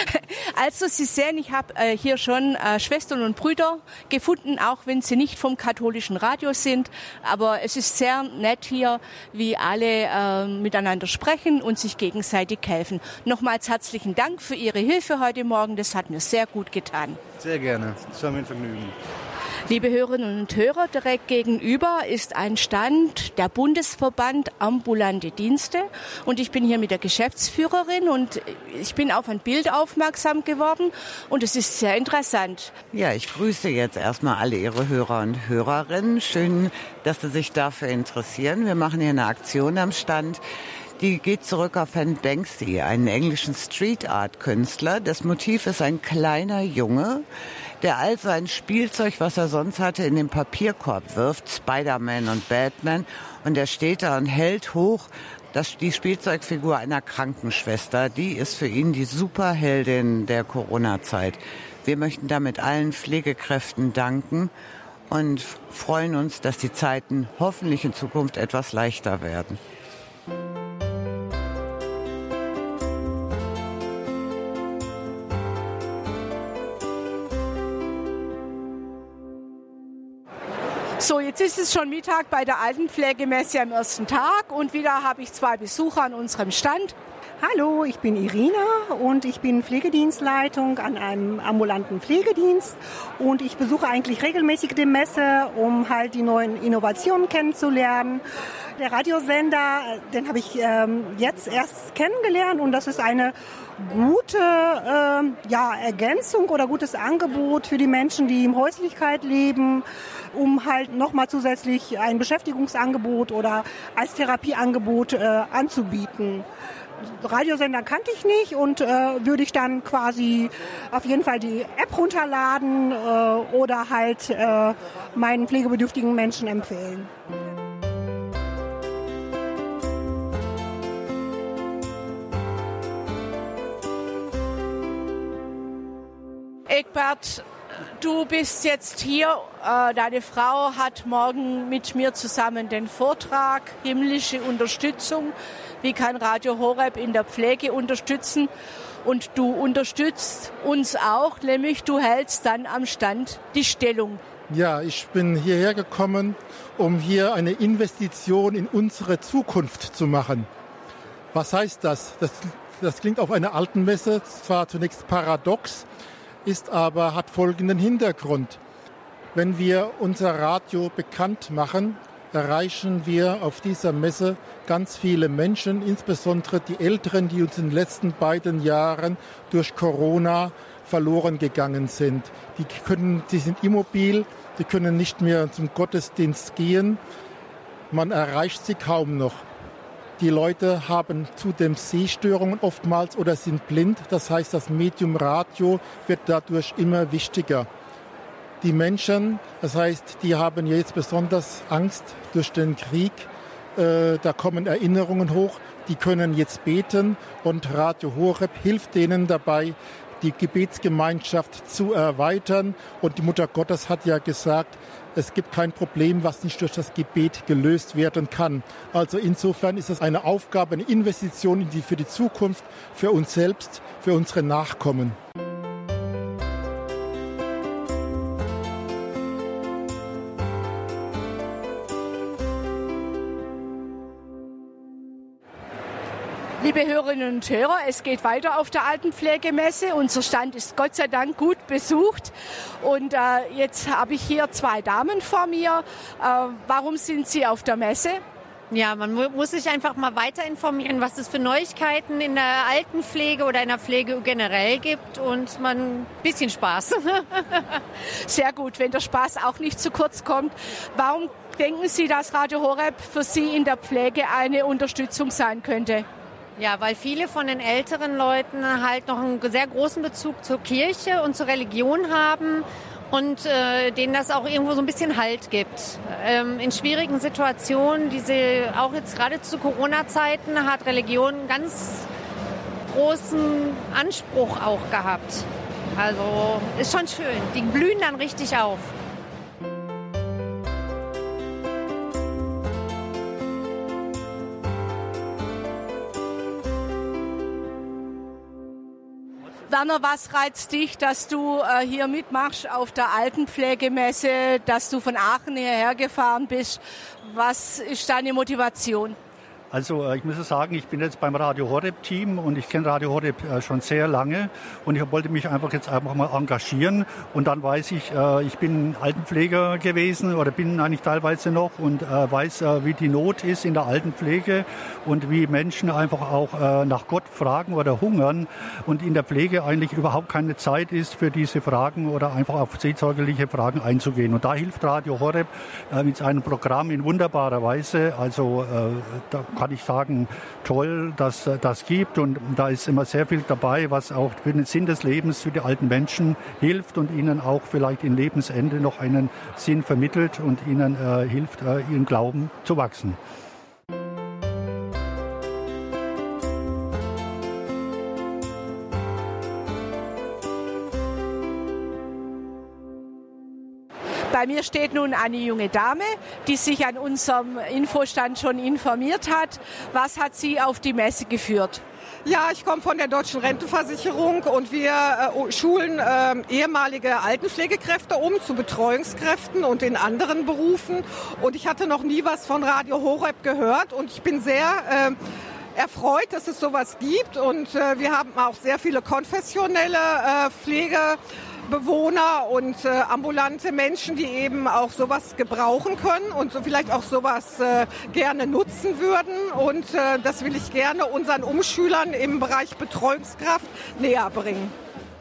C: Also Sie sehen, ich habe äh, hier schon äh, Schwestern und Brüder gefunden, auch wenn sie nicht vom katholischen Radio sind. Aber es ist sehr nett hier, wie alle äh, miteinander sprechen und sich gegenseitig helfen. Nochmals herzlichen Dank für Ihre Hilfe heute Morgen, das hat mir sehr gut getan.
P: Sehr gerne, das war mir ein Vergnügen.
C: Liebe Hörerinnen und Hörer, direkt gegenüber ist ein Stand der Bundesverband Ambulante Dienste und ich bin hier mit der Geschäftsführerin und ich bin auf ein Bild aufmerksam geworden und es ist sehr interessant.
Q: Ja, ich grüße jetzt erstmal alle Ihre Hörer und Hörerinnen. Schön, dass Sie sich dafür interessieren. Wir machen hier eine Aktion am Stand. Die geht zurück auf Herrn Banksy, einen englischen Street-Art-Künstler. Das Motiv ist ein kleiner Junge, der all sein Spielzeug, was er sonst hatte, in den Papierkorb wirft, Spider-Man und Batman. Und er steht da und hält hoch das, die Spielzeugfigur einer Krankenschwester. Die ist für ihn die Superheldin der Corona-Zeit. Wir möchten damit allen Pflegekräften danken und freuen uns, dass die Zeiten hoffentlich in Zukunft etwas leichter werden.
C: So, jetzt ist es schon Mittag bei der Altenpflegemesse am ersten Tag und wieder habe ich zwei Besucher an unserem Stand.
R: Hallo, ich bin Irina und ich bin Pflegedienstleitung an einem ambulanten Pflegedienst und ich besuche eigentlich regelmäßig die Messe, um halt die neuen Innovationen kennenzulernen. Der Radiosender, den habe ich ähm, jetzt erst kennengelernt und das ist eine gute ähm, ja, Ergänzung oder gutes Angebot für die Menschen, die in Häuslichkeit leben, um halt nochmal zusätzlich ein Beschäftigungsangebot oder als Therapieangebot äh, anzubieten. Radiosender kannte ich nicht und äh, würde ich dann quasi auf jeden Fall die App runterladen äh, oder halt äh, meinen pflegebedürftigen Menschen empfehlen.
C: Egbert, du bist jetzt hier. Äh, deine Frau hat morgen mit mir zusammen den Vortrag Himmlische Unterstützung. Wie kann Radio Horeb in der Pflege unterstützen? Und du unterstützt uns auch, nämlich du hältst dann am Stand die Stellung.
S: Ja, ich bin hierher gekommen, um hier eine Investition in unsere Zukunft zu machen. Was heißt das? Das, das klingt auf einer Altenmesse zwar zunächst paradox, ist aber, hat folgenden Hintergrund. Wenn wir unser Radio bekannt machen, erreichen wir auf dieser Messe ganz viele Menschen, insbesondere die Älteren, die uns in den letzten beiden Jahren durch Corona verloren gegangen sind. Die können, die sind immobil, die können nicht mehr zum Gottesdienst gehen. Man erreicht sie kaum noch. Die Leute haben zudem Sehstörungen oftmals oder sind blind. Das heißt, das Medium Radio wird dadurch immer wichtiger. Die Menschen, das heißt, die haben jetzt besonders Angst durch den Krieg. Äh, da kommen Erinnerungen hoch. Die können jetzt beten und Radio Horeb hilft denen dabei, die Gebetsgemeinschaft zu erweitern. Und die Mutter Gottes hat ja gesagt, es gibt kein Problem, was nicht durch das Gebet gelöst werden kann. Also insofern ist es eine Aufgabe, eine Investition in die, für die Zukunft, für uns selbst, für unsere Nachkommen.
T: Liebe Hörerinnen und Hörer, es geht weiter auf der Altenpflegemesse. Unser Stand ist Gott sei Dank gut besucht. Und äh, jetzt habe ich hier zwei Damen vor mir. Äh, warum sind Sie auf der Messe?
U: Ja, man muss sich einfach mal weiter informieren, was es für Neuigkeiten in der Altenpflege oder in der Pflege generell gibt und man ein bisschen Spaß.
T: Sehr gut, wenn der Spaß auch nicht zu kurz kommt. Warum denken Sie, dass Radio Horeb für Sie in der Pflege eine Unterstützung sein könnte?
U: Ja, weil viele von den älteren Leuten halt noch einen sehr großen Bezug zur Kirche und zur Religion haben und äh, denen das auch irgendwo so ein bisschen Halt gibt. Ähm, in schwierigen Situationen, diese auch jetzt gerade zu Corona-Zeiten, hat Religion einen ganz großen Anspruch auch gehabt. Also ist schon schön. Die blühen dann richtig auf.
T: Werner, was reizt dich, dass du äh, hier mitmachst auf der Altenpflegemesse, dass du von Aachen hierher gefahren bist? Was ist deine Motivation?
V: Also ich muss sagen, ich bin jetzt beim Radio Horeb Team und ich kenne Radio Horeb schon sehr lange und ich wollte mich einfach jetzt einfach mal engagieren und dann weiß ich, ich bin Altenpfleger gewesen oder bin eigentlich teilweise noch und weiß, wie die Not ist in der Altenpflege und wie Menschen einfach auch nach Gott fragen oder hungern und in der Pflege eigentlich überhaupt keine Zeit ist für diese Fragen oder einfach auf seelsorgerliche Fragen einzugehen. Und da hilft Radio Horeb mit seinem Programm in wunderbarer Weise. Also da kann ich sagen, toll, dass das gibt und da ist immer sehr viel dabei, was auch für den Sinn des Lebens für die alten Menschen hilft und ihnen auch vielleicht im Lebensende noch einen Sinn vermittelt und ihnen äh, hilft, äh, ihren Glauben zu wachsen.
T: Bei mir steht nun eine junge Dame, die sich an unserem Infostand schon informiert hat. Was hat sie auf die Messe geführt?
W: Ja, ich komme von der Deutschen Rentenversicherung und wir äh, schulen äh, ehemalige Altenpflegekräfte um zu Betreuungskräften und in anderen Berufen. Und ich hatte noch nie was von Radio Horeb gehört und ich bin sehr äh, erfreut, dass es sowas gibt. Und äh, wir haben auch sehr viele konfessionelle äh, Pflege. Bewohner und äh, ambulante Menschen, die eben auch sowas gebrauchen können und so vielleicht auch sowas äh, gerne nutzen würden. Und äh, das will ich gerne unseren Umschülern im Bereich Betreuungskraft näher bringen.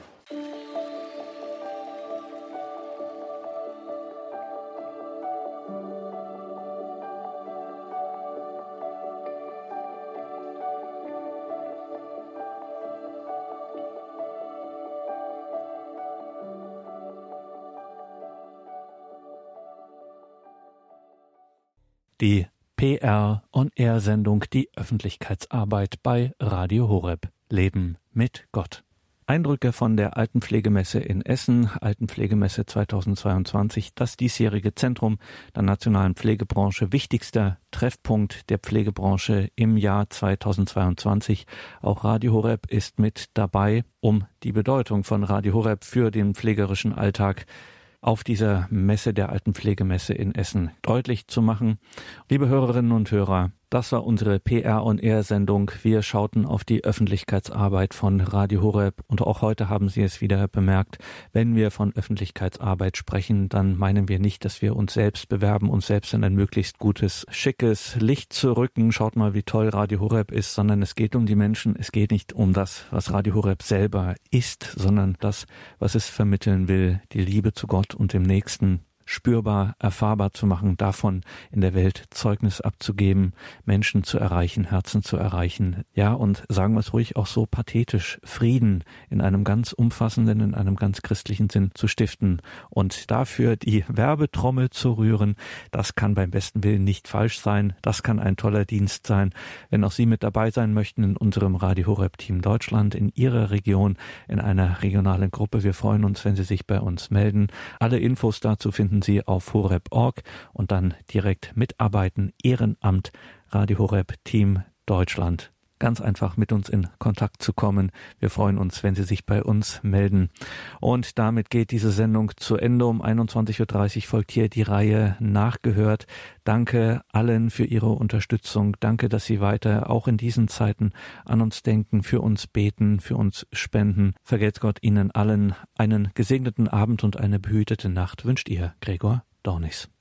A: Die P R-on-Air-Sendung Die Öffentlichkeitsarbeit bei Radio Horeb. Leben mit Gott. Eindrücke von der Altenpflegemesse in Essen, Altenpflegemesse zweitausendzweiundzwanzig, das diesjährige Zentrum der nationalen Pflegebranche, wichtigster Treffpunkt der Pflegebranche im Jahr zweitausendzweiundzwanzig. Auch Radio Horeb ist mit dabei, um die Bedeutung von Radio Horeb für den pflegerischen Alltag auf dieser Messe, der Altenpflegemesse in Essen, deutlich zu machen. Liebe Hörerinnen und Hörer, das war unsere P R-on-Air-Sendung. Wir schauten auf die Öffentlichkeitsarbeit von Radio Horeb und auch heute haben Sie es wieder bemerkt. Wenn wir von Öffentlichkeitsarbeit sprechen, dann meinen wir nicht, dass wir uns selbst bewerben, uns selbst in ein möglichst gutes, schickes Licht zu rücken. Schaut mal, wie toll Radio Horeb ist, sondern es geht um die Menschen. Es geht nicht um das, was Radio Horeb selber ist, sondern das, was es vermitteln will, die Liebe zu Gott und dem Nächsten spürbar, erfahrbar zu machen, davon in der Welt Zeugnis abzugeben, Menschen zu erreichen, Herzen zu erreichen. Ja, und sagen wir es ruhig auch so pathetisch, Frieden in einem ganz umfassenden, in einem ganz christlichen Sinn zu stiften. Und dafür die Werbetrommel zu rühren, das kann beim besten Willen nicht falsch sein. Das kann ein toller Dienst sein. Wenn auch Sie mit dabei sein möchten in unserem Radio Horeb Team Deutschland, in Ihrer Region, in einer regionalen Gruppe, wir freuen uns, wenn Sie sich bei uns melden. Alle Infos dazu finden Sie auf horeb punkt org und dann direkt mitarbeiten, Ehrenamt, Radio Horeb Team Deutschland. ganz einfach mit uns in Kontakt zu kommen. Wir freuen uns, wenn Sie sich bei uns melden. Und damit geht diese Sendung zu Ende. Um einundzwanzig Uhr dreißig folgt hier die Reihe Nachgehört. Danke allen für Ihre Unterstützung. Danke, dass Sie weiter auch in diesen Zeiten an uns denken, für uns beten, für uns spenden. Vergelt's Gott Ihnen allen einen gesegneten Abend und eine behütete Nacht wünscht Ihr Gregor Dornis.